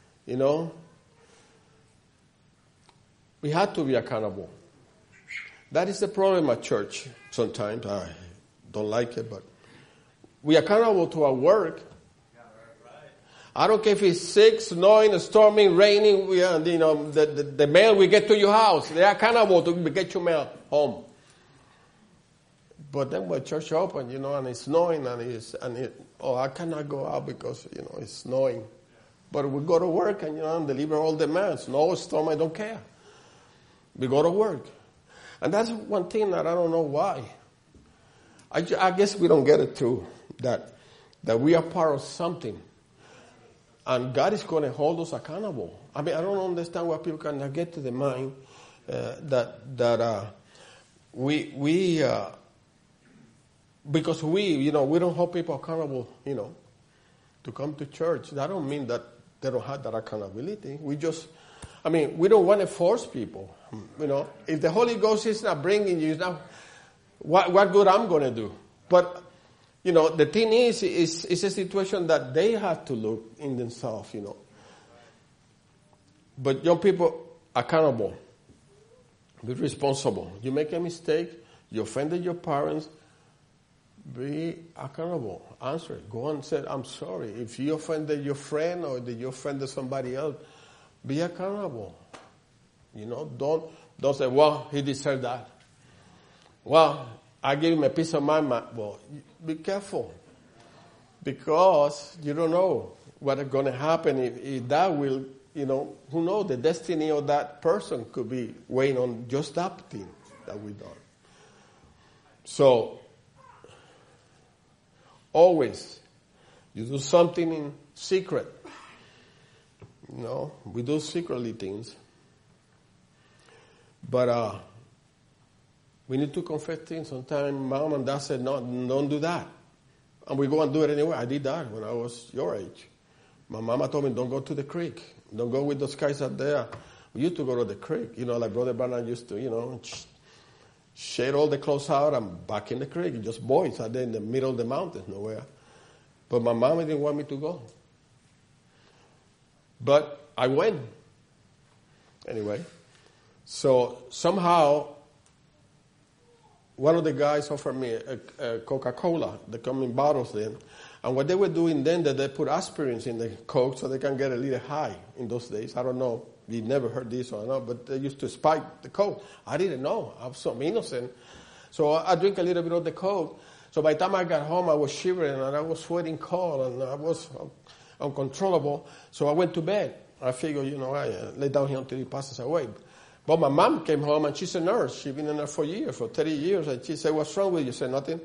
We have to be accountable. That is the problem at church sometimes. I don't like it, but we are accountable to our work. I don't care if it's sick, snowing, storming, raining. The mail we get to your house, they are accountable to get your mail home. But then when church open, and it's snowing, I cannot go out because it's snowing. But we go to work and deliver all the mail. Snow, storm, I don't care. We go to work. And that's one thing that I don't know why. I guess we don't get it too, that we are part of something. And God is going to hold us accountable. I mean, I don't understand why people cannot get to the mind that we because we don't hold people accountable, to come to church. That don't mean that they don't have that accountability. We don't want to force people. If the Holy Ghost is not bringing you, now, what good I'm going to do? But, the thing is a situation that they have to look in themselves, But young people, accountable. Be responsible. You make a mistake, you offended your parents, be accountable. Answer it. Go and say, I'm sorry. If you offended your friend or you offended somebody else, be accountable. Don't say, well, he deserved that. Well, I gave him a piece of my mind. Well, be careful. Because you don't know what is going to happen if that will, who knows, the destiny of that person could be weighing on just that thing that we done. So, always, you do something in secret. We do secretly things. But we need to confess things. Sometimes mom and dad said, no, don't do that. And we go and do it anyway. I did that when I was your age. My mama told me, don't go to the creek. Don't go with those guys out there. We used to go to the creek. Like Brother Branham used to, shade all the clothes out and back in the creek. Just boys out there in the middle of the mountains, nowhere. But my mama didn't want me to go. But I went. Anyway. So somehow, one of the guys offered me a Coca-Cola. They come in bottles then. And what they were doing then, that they put aspirins in the Coke so they can get a little high in those days. I don't know. We never heard this or not, but they used to spike the Coke. I didn't know. I was so innocent. So I drink a little bit of the Coke. So by the time I got home, I was shivering and I was sweating cold and I was uncontrollable. So I went to bed. I figured, I lay down here until it passes away. But my mom came home and she's a nurse. She's been in there for years, for 30 years. And she said, what's wrong with you? I said, nothing.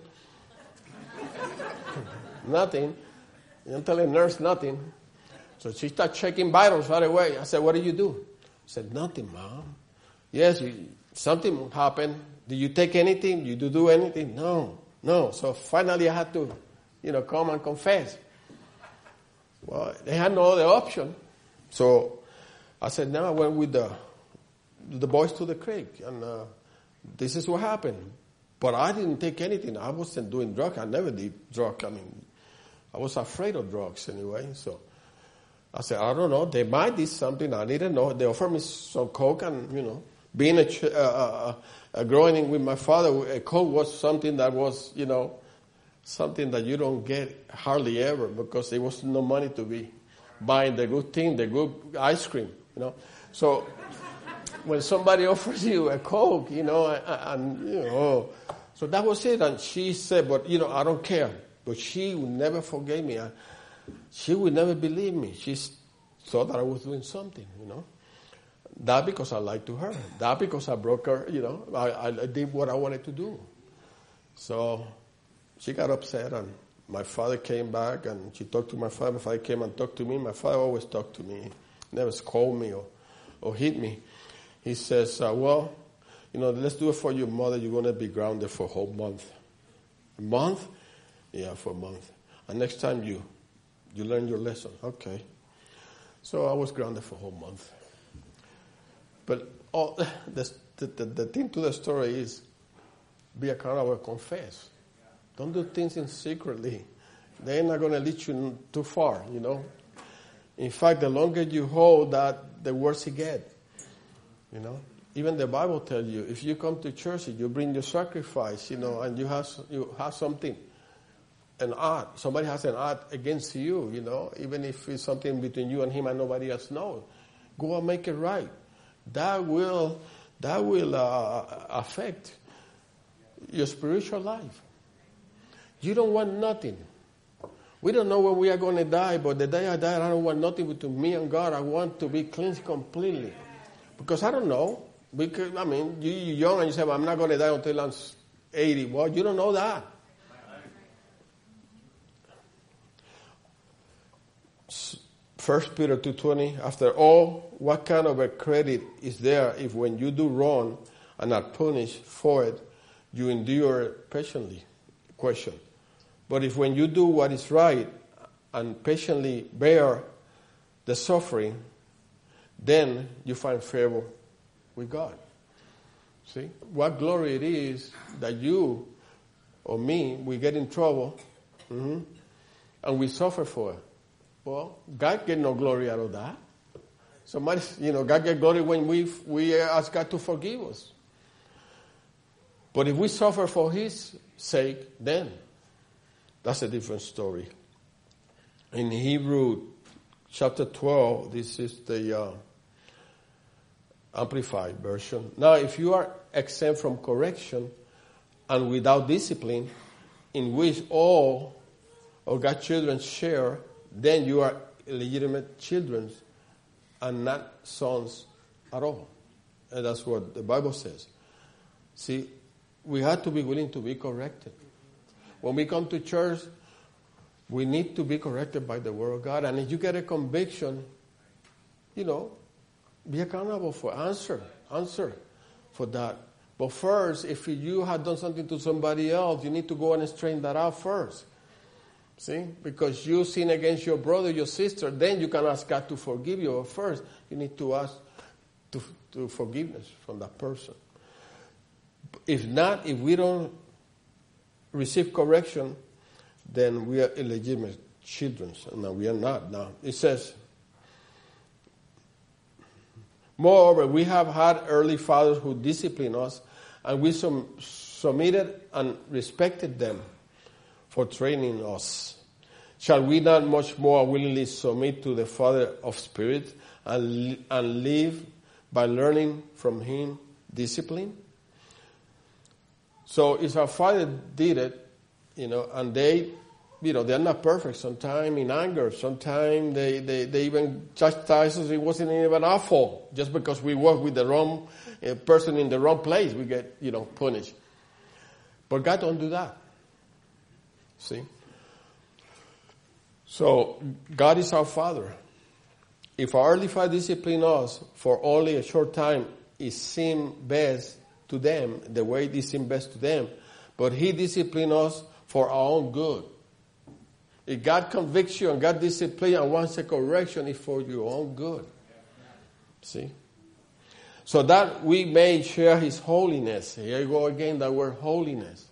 Nothing. You don't tell a nurse nothing. So she started checking vitals right away. I said, what did you do? I said, nothing, Mom. Yes, something happened. Did you take anything? Did you do anything? No. So finally I had to, come and confess. Well, they had no other option. So I said, now I went with the boys to the creek. And this is what happened. But I didn't take anything. I wasn't doing drugs. I never did drugs. I was afraid of drugs anyway. So I said, I don't know. They might do something. I didn't know. They offered me some Coke and, being growing with my father, a Coke was something that was, something that you don't get hardly ever because there was no money to be buying the good thing, the good ice cream, So when somebody offers you a Coke, so that was it. And she said, but, I don't care. But she would never forgive me. She would never believe me. She thought that I was doing something, That because I lied to her. That because I broke her, I did what I wanted to do. So she got upset and my father came back and she talked to my father. My father came and talked to me. My father always talked to me. Never scolded me or hit me. he says, let's do it for your mother. You're going to be grounded for a whole month. A month? Yeah, for a month. And next time you learn your lesson. Okay. So I was grounded for a whole month. But the thing to the story is be accountable, confess. Don't do things in secretly. They're not going to lead you too far, In fact, the longer you hold that, the worse it gets. Even the Bible tells you, if you come to church, you bring your sacrifice, and you have something, an odd. Somebody has an odd against you, even if it's something between you and him and nobody else knows. Go and make it right. That will affect your spiritual life. You don't want nothing. We don't know when we are going to die, but the day I die, I don't want nothing between me and God. I want to be cleansed completely. Because I don't know. Because, you're young and you say, well, I'm not going to die until I'm 80. Well, you don't know that. First Peter 2:20, after all, what kind of a credit is there if when you do wrong and are punished for it, you endure patiently? Question. But if when you do what is right and patiently bear the suffering, then you find favor with God. See? What glory it is that you or me, we get in trouble and we suffer for it. Well, God get no glory out of that. Somebody, God get glory when we ask God to forgive us. But if we suffer for His sake, then that's a different story. In Hebrew chapter 12, this is the Amplified version. Now, if you are exempt from correction and without discipline, in which all of God's children share, then you are illegitimate children and not sons at all. And that's what the Bible says. See, we have to be willing to be corrected. When we come to church, we need to be corrected by the Word of God. And if you get a conviction, be accountable for answer for that. But first, if you have done something to somebody else, you need to go and straighten that out first. See? Because you sin against your brother, your sister, then you can ask God to forgive you. But first, you need to ask to forgiveness from that person. If not, if we don't receive correction, then we are illegitimate children. No, we are not. Now, it says, moreover, we have had early fathers who disciplined us, and we submitted and respected them for training us. Shall we not much more willingly submit to the Father of spirits and live by learning from Him discipline? So if our Father did it, and they, they're not perfect. Sometimes in anger, sometimes they even chastise us. It wasn't even our fault. Just because we work with the wrong person in the wrong place, we get, punished. But God don't do that. See? So, God is our Father. If our earthly Father disciplined us for only a short time, it seemed best to them, the way it seemed best to them. But He disciplined us for our own good. If God convicts you and God disciplines and wants a correction, it's for your own good. See? So that we may share His holiness. Here you go again, that word holiness.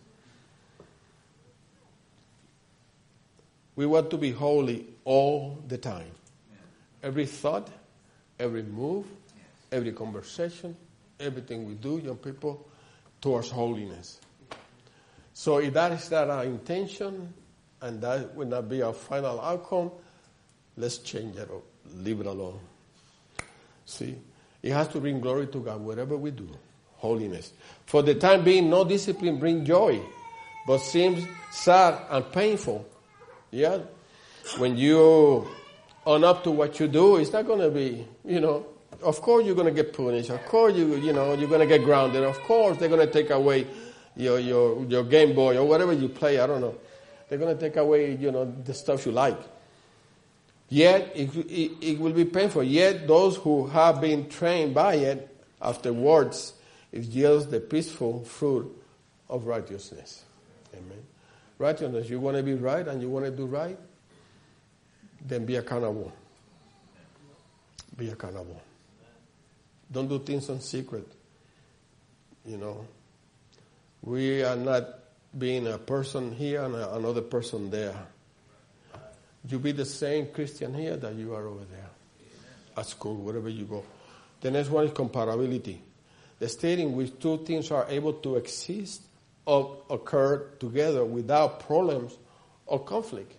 We want to be holy all the time. Every thought, every move, every conversation, everything we do, young people, towards holiness. So if that is not our intention, and that will not be our final outcome, let's change it or leave it alone. See, it has to bring glory to God, whatever we do, holiness. For the time being, no discipline brings joy, but seems sad and painful. Yeah, when you own up to what you do, it's not going to be, of course you're going to get punished. Of course you're going to get grounded. Of course they're going to take away your Game Boy or whatever you play. I don't know. They're going to take away, the stuff you like. Yet it will be painful. Yet those who have been trained by it Afterwards, it yields the peaceful fruit of righteousness. Amen. Righteousness, you want to be right and you want to do right, then be accountable. Be accountable. Don't do things in secret. You know, we are not being a person here and another person there. You be the same Christian here that you are over there. At school, wherever you go. The next one is comparability. The state in which two things are able to exist or occur together without problems or conflict.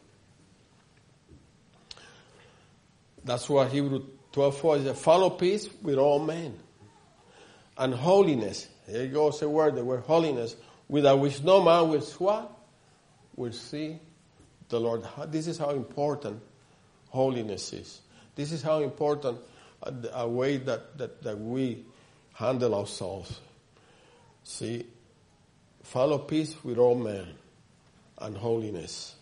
That's what Hebrews 12:4 is. Follow peace with all men. And holiness. Here goes the word holiness, without which no man will what? Will see the Lord. This is how important holiness is. This is how important a way that we handle ourselves. See, follow peace with all men and holiness.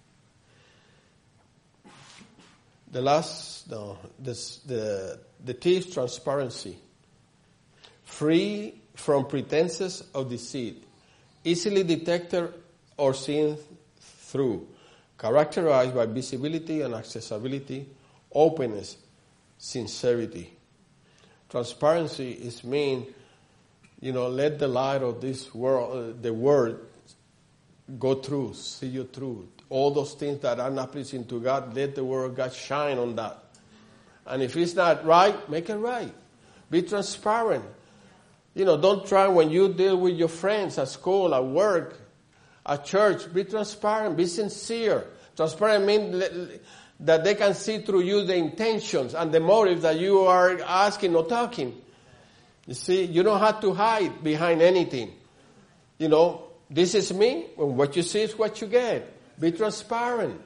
The T is transparency. Free from pretenses of deceit, easily detected or seen through, characterized by visibility and accessibility, openness, sincerity. Transparency is mean, let the light of this world, the word, go through, see you through. All those things that are not pleasing to God, let the word of God shine on that. And if it's not right, make it right. Be transparent. Don't try when you deal with your friends at school, at work, at church. Be transparent. Be sincere. Transparent means that they can see through you the intentions and the motives that you are asking or talking. You see, you don't have to hide behind anything. This is me, and what you see is what you get. Be transparent.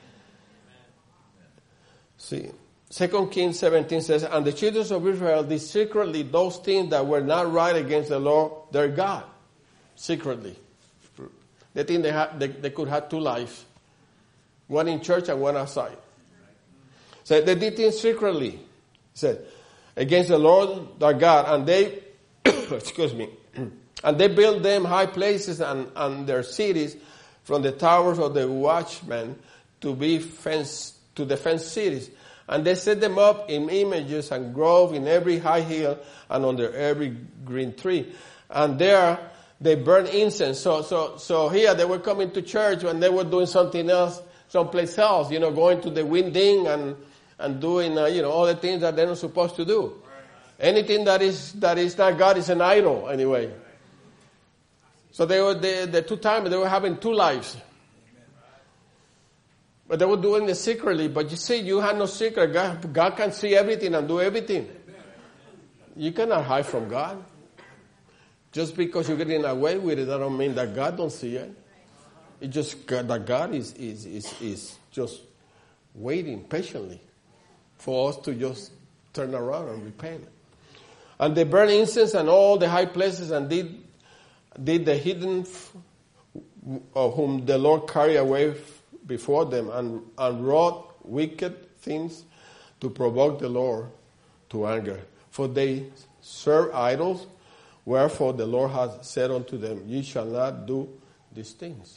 See, 2 Kings 17 says, and the children of Israel did secretly those things that were not right against the Lord their God. Secretly. They think they could have two lives. One in church and one outside. So they did things secretly. Said, against the Lord their God. And they, excuse me, and they built them high places and their cities from the towers of the watchmen to defend cities. And they set them up in images and grove in every high hill and under every green tree. And there they burn incense. So here they were coming to church when they were doing something else, someplace else, going to the winding and doing, all the things that they're not supposed to do. Anything that is not God is an idol anyway. So the two times they were having two lives. But they were doing it secretly. But you see, you had no secret. God can see everything and do everything. You cannot hide from God. Just because you're getting away with it, that don't mean that God don't see it. It's just that God is just waiting patiently for us to just turn around and repent. And they burned incense and all the high places and did the hidden of whom the Lord carried away before them and wrought wicked things to provoke the Lord to anger. For they serve idols, wherefore the Lord hath said unto them, ye shall not do these things.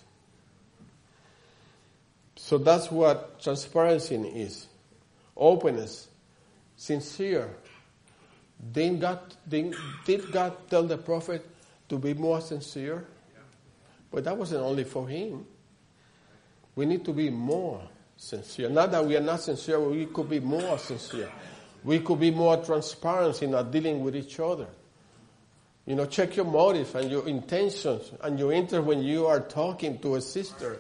So that's what transparency is. Openness. Sincere. Did God tell the prophet to be more sincere? But that wasn't only for him. We need to be more sincere. Not that we are not sincere, but we could be more sincere. We could be more transparent in our dealing with each other. Check your motives and your intentions and your interest when you are talking to a sister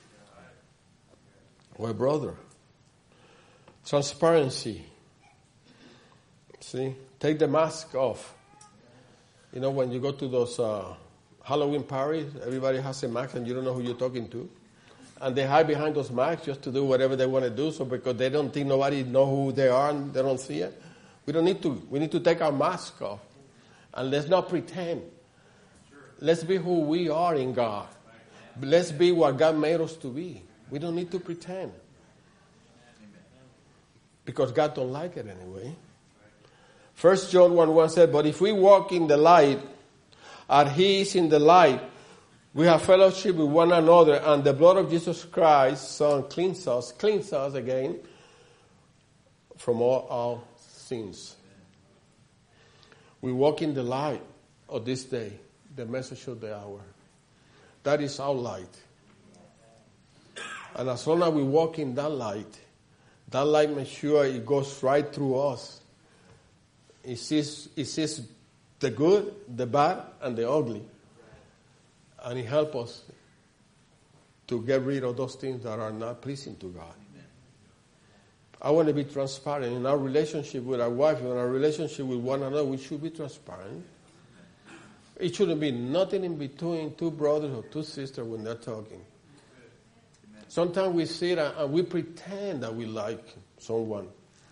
or a brother. Transparency. See? Take the mask off. When you go to those Halloween parties, everybody has a mask and you don't know who you're talking to. And they hide behind those masks just to do whatever they want to do, so because they don't think nobody know who they are and they don't see it. We don't need to. We need to take our mask off. And let's not pretend. Let's be who we are in God. Let's be what God made us to be. We don't need to pretend. Because God don't like it anyway. 1 John 1:1 said, but if we walk in the light, as he is in the light, we have fellowship with one another, and the blood of Jesus Christ, Son, cleanse us again from all our sins. We walk in the light of this day, the message of the hour. That is our light. And as long as we walk in that light makes sure it goes right through us. It sees the good, the bad, and the ugly. And it helps us to get rid of those things that are not pleasing to God. I want to be transparent. In our relationship with our wife, in our relationship with one another, we should be transparent. It shouldn't be nothing in between two brothers or two sisters when they're talking. Sometimes we sit and we pretend that we like someone.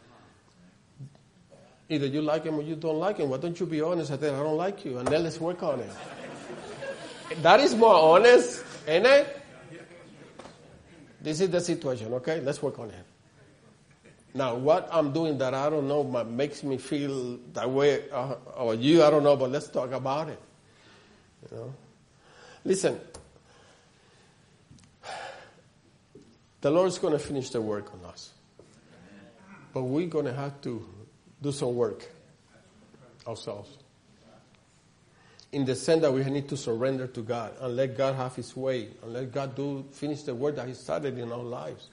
Either you like him or you don't like him. Why don't you be honest? I tell I don't like you, and then let's work on it. That is more honest, ain't it? This is the situation, okay? Let's work on it. Now, what I'm doing that I don't know makes me feel that way, or you, I don't know, but let's talk about it. You know? Listen, the Lord's going to finish the work on us. But we're going to have to do some work ourselves. In the sense that we need to surrender to God and let God have his way and let God finish the work that he started in our lives.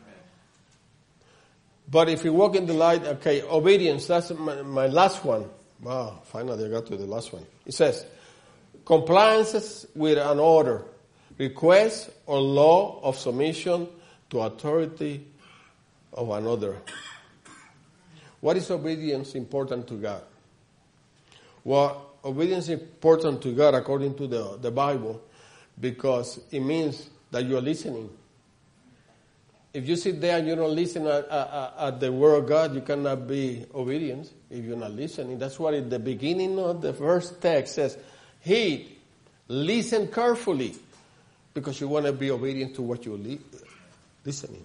But if we walk in the light, okay, obedience, that's my last one. Wow, finally I got to the last one. It says, compliance with an order, request or law of submission to authority of another. What is obedience important to God? Well, obedience is important to God according to the Bible because it means that you are listening. If you sit there and you don't listen at the word of God, you cannot be obedient if you're not listening. That's what at the beginning of the first text says, heed, listen carefully, because you want to be obedient to what you're listening.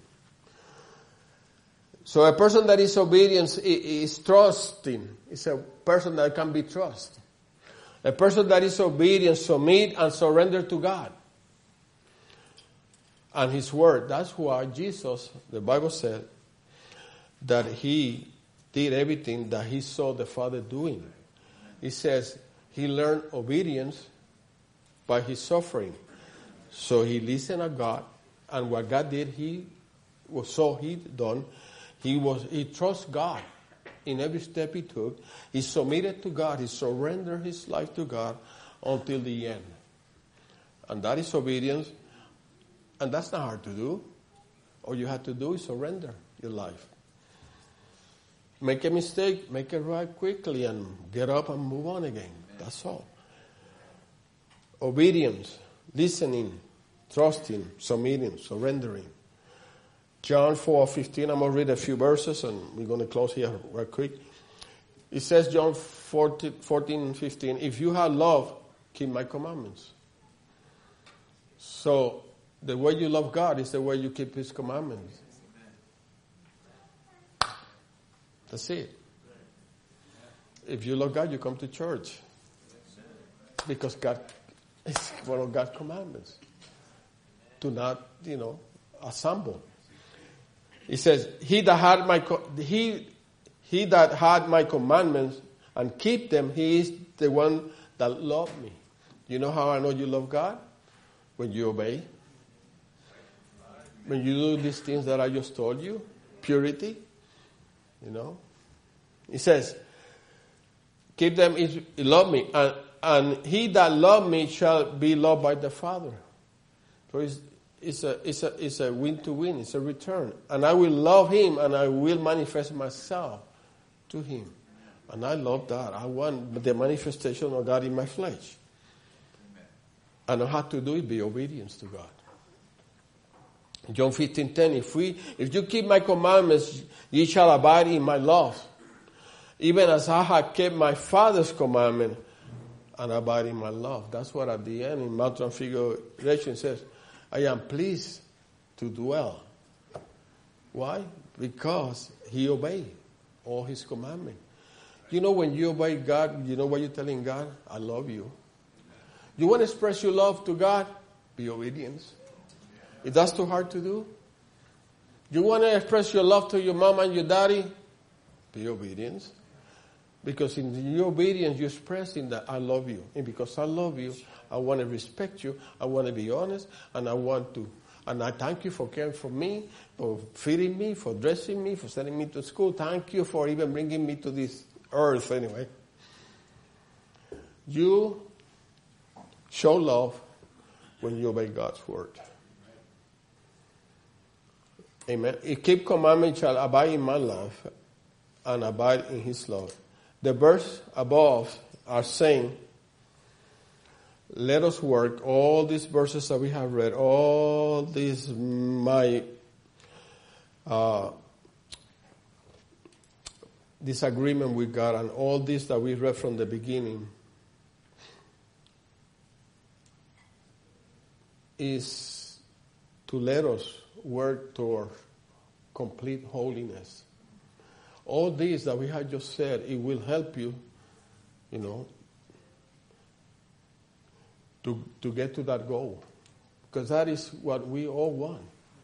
So a person that is obedient is trusting. It's a person that can be trusted. A person that is obedient, submit and surrender to God and his word. That's why Jesus, the Bible said, that he did everything that he saw the Father doing. He says he learned obedience by his suffering. So he listened to God, and what God did, he done. He trusts God in every step he took. He submitted to God. He surrendered his life to God until the end. And that is obedience. And that's not hard to do. All you have to do is surrender your life. Make a mistake, make it right quickly, and get up and move on again. That's all. Obedience, listening, trusting, submitting, surrendering. John 4:15, I'm going to read a few verses and we're going to close here real quick. It says, John 14:15, if you have love, keep my commandments. So, the way you love God is the way you keep his commandments. That's it. If you love God, you come to church. Because God is one of God's commandments. To not, assemble. He says, he that had my commandments and keep them, he is the one that loved me. You know how I know you love God? When you obey. When you do these things that I just told you, purity, He says, keep them, he love me, and he that love me shall be loved by the Father. So it's a win-to-win, it's a return. And I will love him, and I will manifest myself to him. And I love that. I want the manifestation of God in my flesh. And all I have to do is be obedience to God. John 15:10, if you keep my commandments, ye shall abide in my love, even as I have kept my Father's commandment and abide in my love. That's what at the end in Mount Transfiguration says, I am pleased to dwell. Why? Because he obeyed all his commandments. You know, when you obey God, you know what you're telling God? I love you. You want to express your love to God? Be obedient. If that's too hard to do, you want to express your love to your mom and your daddy? Be obedient. Because in your obedience, you're expressing that I love you. And because I love you, I want to respect you. I want to be honest. And I thank you for caring for me, for feeding me, for dressing me, for sending me to school. Thank you for even bringing me to this earth anyway. You show love when you obey God's word. Amen. Keep commandments shall abide in my love and abide in his love. The verse above are saying, let us work. All these verses that we have read, all these disagreement with God, and all this that we read from the beginning is to let us work toward complete holiness. All this that we have just said, it will help you, to get to that goal. Because that is what we all want.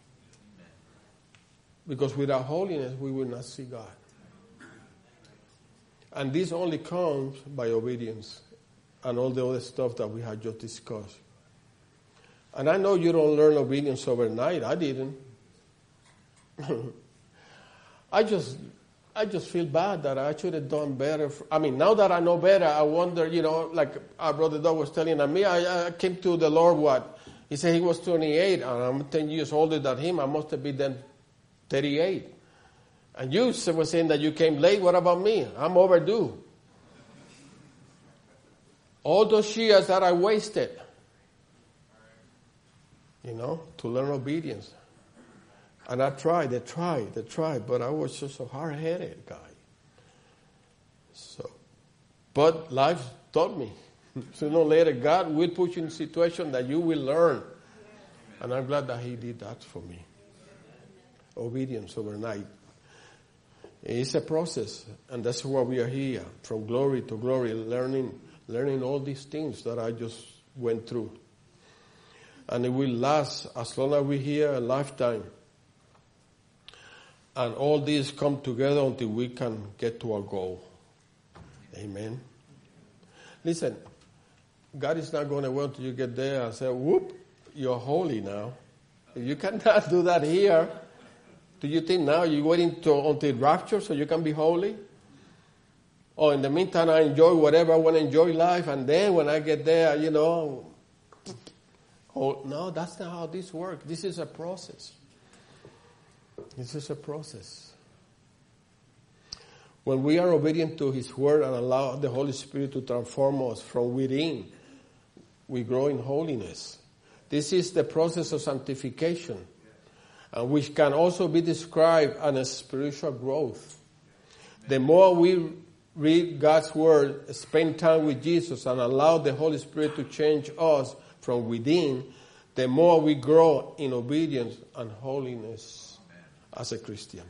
Because without holiness, we will not see God. And this only comes by obedience and all the other stuff that we have just discussed. And I know you don't learn obedience overnight. I didn't. I just feel bad that I should have done better. Now that I know better, I wonder, like our brother Doug was telling me, I came to the Lord, he said he was 28, and I'm 10 years older than him. I must have been then 38. And you were saying that you came late. What about me? I'm overdue. All those years that I wasted, to learn obedience. And I tried, but I was just a hard-headed guy. But life taught me. Sooner or later, God will put you in a situation that you will learn. And I'm glad that he did that for me. Obedience overnight. It's a process, and that's why we are here, from glory to glory, learning all these things that I just went through. And it will last as long as we're here, a lifetime. And all these come together until we can get to our goal. Amen. Listen, God is not going to wait until you get there and say, whoop, you're holy now. You cannot do that here. Do you think now you're waiting until rapture so you can be holy? Or in the meantime, I enjoy whatever I want to enjoy life, and then when I get there, oh, no, that's not how this works. This is a process. This is a process. When we are obedient to his word and allow the Holy Spirit to transform us from within, we grow in holiness. This is the process of sanctification, which can also be described as spiritual growth. The more we read God's word, spend time with Jesus, and allow the Holy Spirit to change us from within, the more we grow in obedience and holiness as a Christian.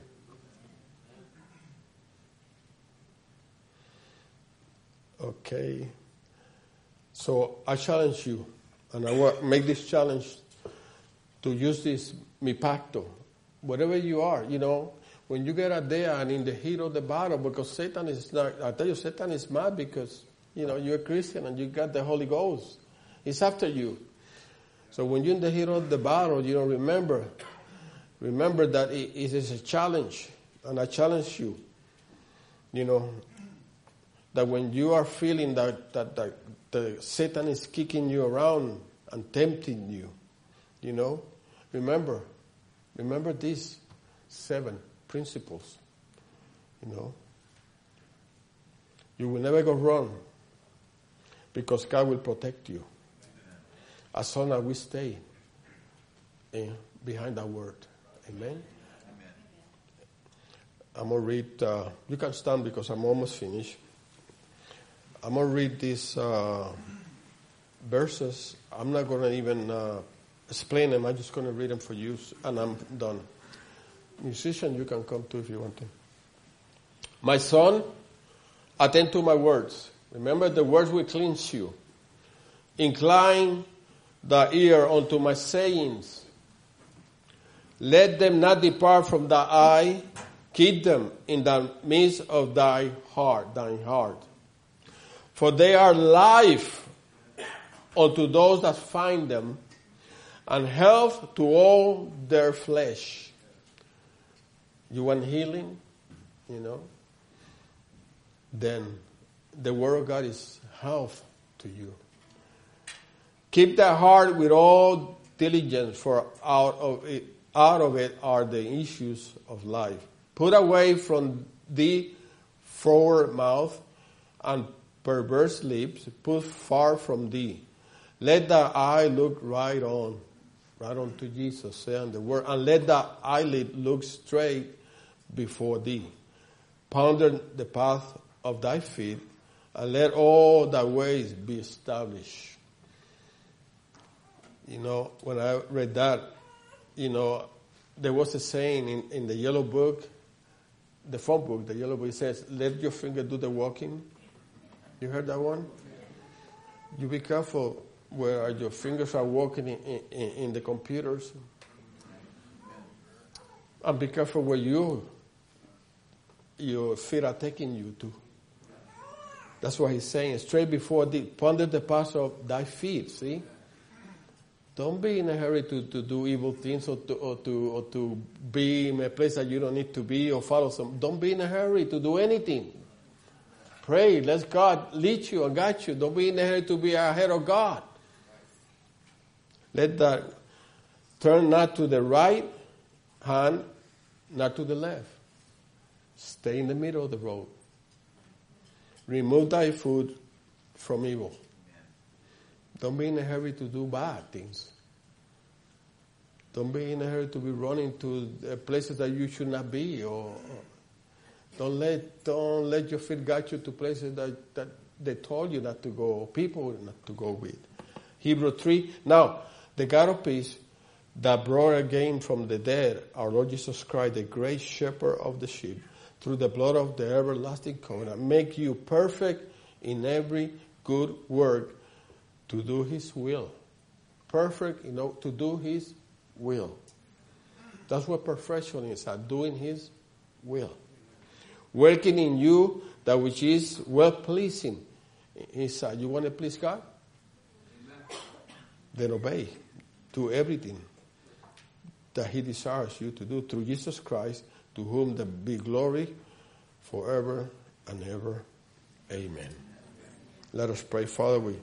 Okay. So I challenge you, and I will make this challenge to use this mi pacto. Whatever you are, when you get out there and in the heat of the battle, because Satan is not, I tell you, Satan is mad because, you're a Christian and you got the Holy Ghost. He's after you. So when you're in the heat of the battle, remember that it is a challenge. And I challenge you, that when you are feeling that the Satan is kicking you around and tempting you, remember these 7 principles. You will never go wrong because God will protect you as long as we stay behind that word. Amen. I'm going to read, you can stand because I'm almost finished. I'm going to read these verses. I'm not going to even explain them. I'm just going to read them for you, and I'm done. Musician, you can come too if you want to. My son, attend to my words. Remember, the words will cleanse you. Incline the ear unto my sayings. Let them not depart from thy eye. Keep them in the midst of thine heart. For they are life unto those that find them, and health to all their flesh. You want healing? Then the word of God is health to you. Keep thy heart with all diligence, for out of it are the issues of life. Put away from thee froward mouth and perverse lips, put far from thee. Let thy eye look right on to Jesus, saying the word, and let thy eyelid look straight before thee. Ponder the path of thy feet, and let all thy ways be established. When I read that, there was a saying in the yellow book, the phone book, the yellow book, it says, let your finger do the walking. You heard that one? You be careful where your fingers are walking in the computers. And be careful where your feet are taking you to. That's what he's saying. Straight before thee, ponder the path of thy feet, see? Don't be in a hurry to do evil things or to be in a place that you don't need to be or follow some. Don't be in a hurry to do anything. Pray. Let God lead you and guide you. Don't be in a hurry to be ahead of God. Let that turn not to the right hand, not to the left. Stay in the middle of the road. Remove thy foot from evil. Don't be in a hurry to do bad things. Don't be in a hurry to be running to places that you should not be, or don't let your feet guide you to places that they told you not to go, or people not to go with. Hebrews 3. Now, the God of peace that brought again from the dead our Lord Jesus Christ, the great shepherd of the sheep, through the blood of the everlasting covenant, make you perfect in every good work, to do his will. Perfect, to do his will. That's what perfection is, doing his will. Working in you that which is well-pleasing. You want to please God? Amen. Then obey. Do everything that he desires you to do through Jesus Christ, to whom the be glory forever and ever. Amen. Let us pray. Father, we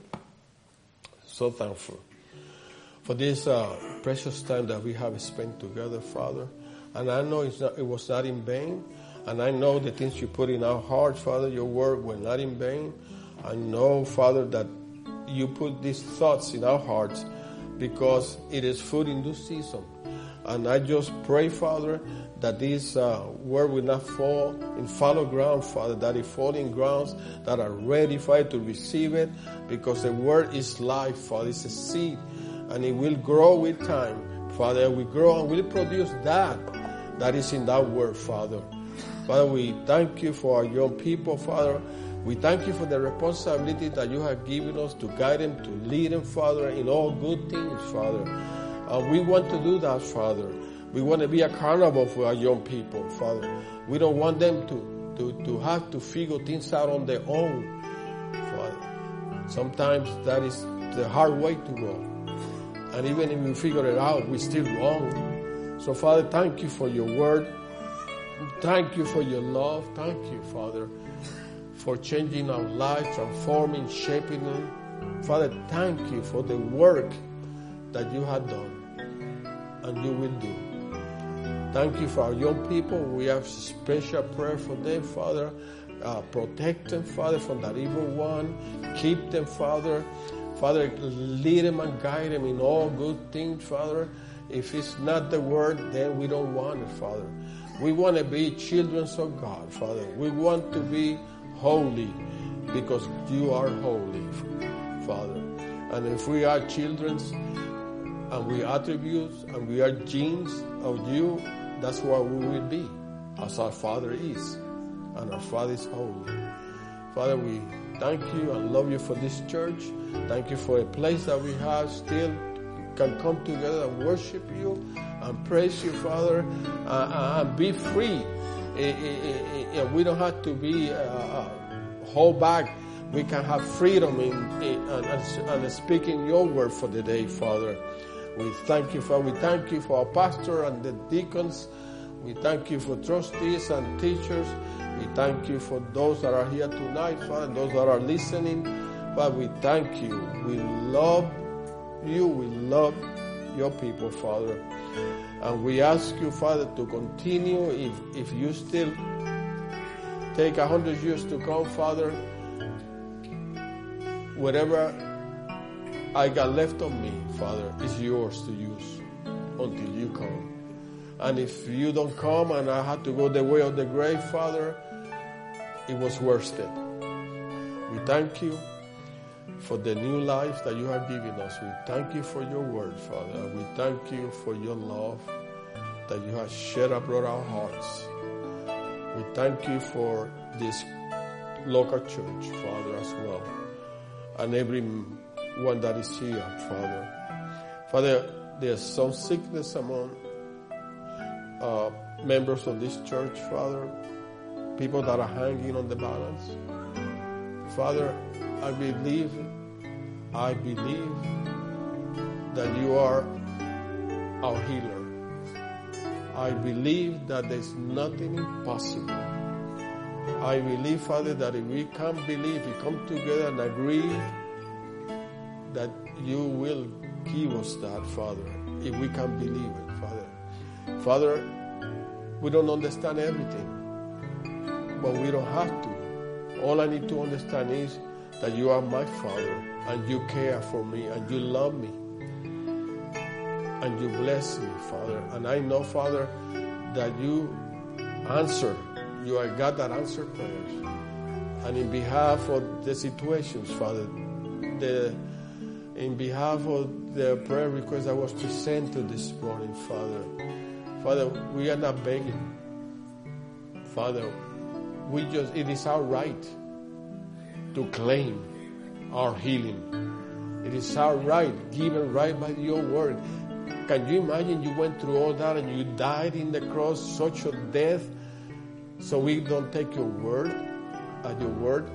so thankful for this precious time that we have spent together, Father. And I know it was not in vain. And I know the things you put in our hearts, Father, your word were not in vain. I know, Father, that you put these thoughts in our hearts because it is food in due season. And I just pray, Father, that this word will not fall in fallow ground, Father, that it fall in grounds that are ready, Father, to receive it, because the word is life, Father. It's a seed, and it will grow with time, Father. It will grow and will produce that is in that word, Father. Father, we thank you for our young people, Father. We thank you for the responsibility that you have given us to guide them, to lead them, Father, in all good things, Father. We want to do that, Father. We want to be accountable for our young people, Father. We don't want them to have to figure things out on their own, Father. Sometimes that is the hard way to go. And even if we figure it out, we're still wrong. So, Father, thank you for your word. Thank you for your love. Thank you, Father, for changing our lives, transforming, shaping them. Father, thank you for the work that you have done and you will do. Thank you for our young people. We have special prayer for them, Father. Protect them, Father, from that evil one. Keep them, Father. Father, lead them and guide them in all good things, Father. If it's not the word, then we don't want it, Father. We want to be children of God, Father. We want to be holy because you are holy, Father. And if we are children and we attributes and we are genes of you, that's what we will be, as our Father is. And our Father is holy. Father, we thank you and love you for this church. Thank you for a place that we have still can come together and worship you and praise you, Father, and be free. We don't have to be hold back. We can have freedom in speaking your word for the day, Father. We thank you, Father. We thank you for our pastor and the deacons. We thank you for trustees and teachers. We thank you for those that are here tonight, Father, those that are listening. Father, we thank you. We love you. We love your people, Father. And we ask you, Father, to continue. If you still take 100 years to come, Father, whatever I got left on me, Father, is yours to use until you come. And if you don't come and I had to go the way of the grave, Father, it was worth it. We thank you for the new life that you have given us. We thank you for your word, Father. We thank you for your love that you have shed abroad our hearts. We thank you for this local church, Father, as well. And everyone that is here, Father. Father, there's some sickness among members of this church, Father. People that are hanging on the balance. Father, I believe that you are our healer. I believe that there's nothing impossible. I believe, Father, that if we can believe, we come together and agree that you will give us that, Father, if we can believe it, Father. Father, we don't understand everything, but we don't have to. All I need to understand is that you are my Father, and you care for me, and you love me, and you bless me, Father. And I know, Father, that you answer. You are God that answers prayers. And in behalf of the situations, Father, in behalf of the prayer request that was presented this morning, Father, we are not begging. Father, it is our right to claim our healing. It is our right, given right by your word. Can you imagine you went through all that and you died in the cross, such a death, so we don't take your word at your word?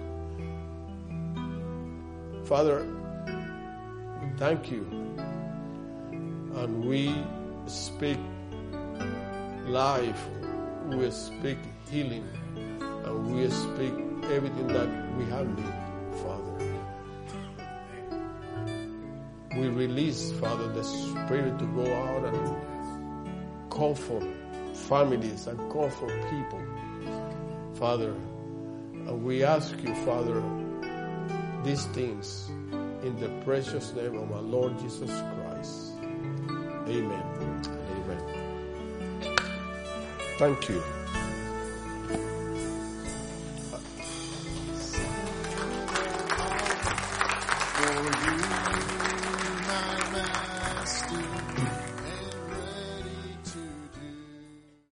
Father, we thank you. And we speak life, we speak healing, and we speak everything that we have need, Father. We release, Father, the Spirit to go out and comfort families and comfort people, Father. And we ask you, Father, these things in the precious name of our Lord Jesus Christ. Amen. Amen. Thank you.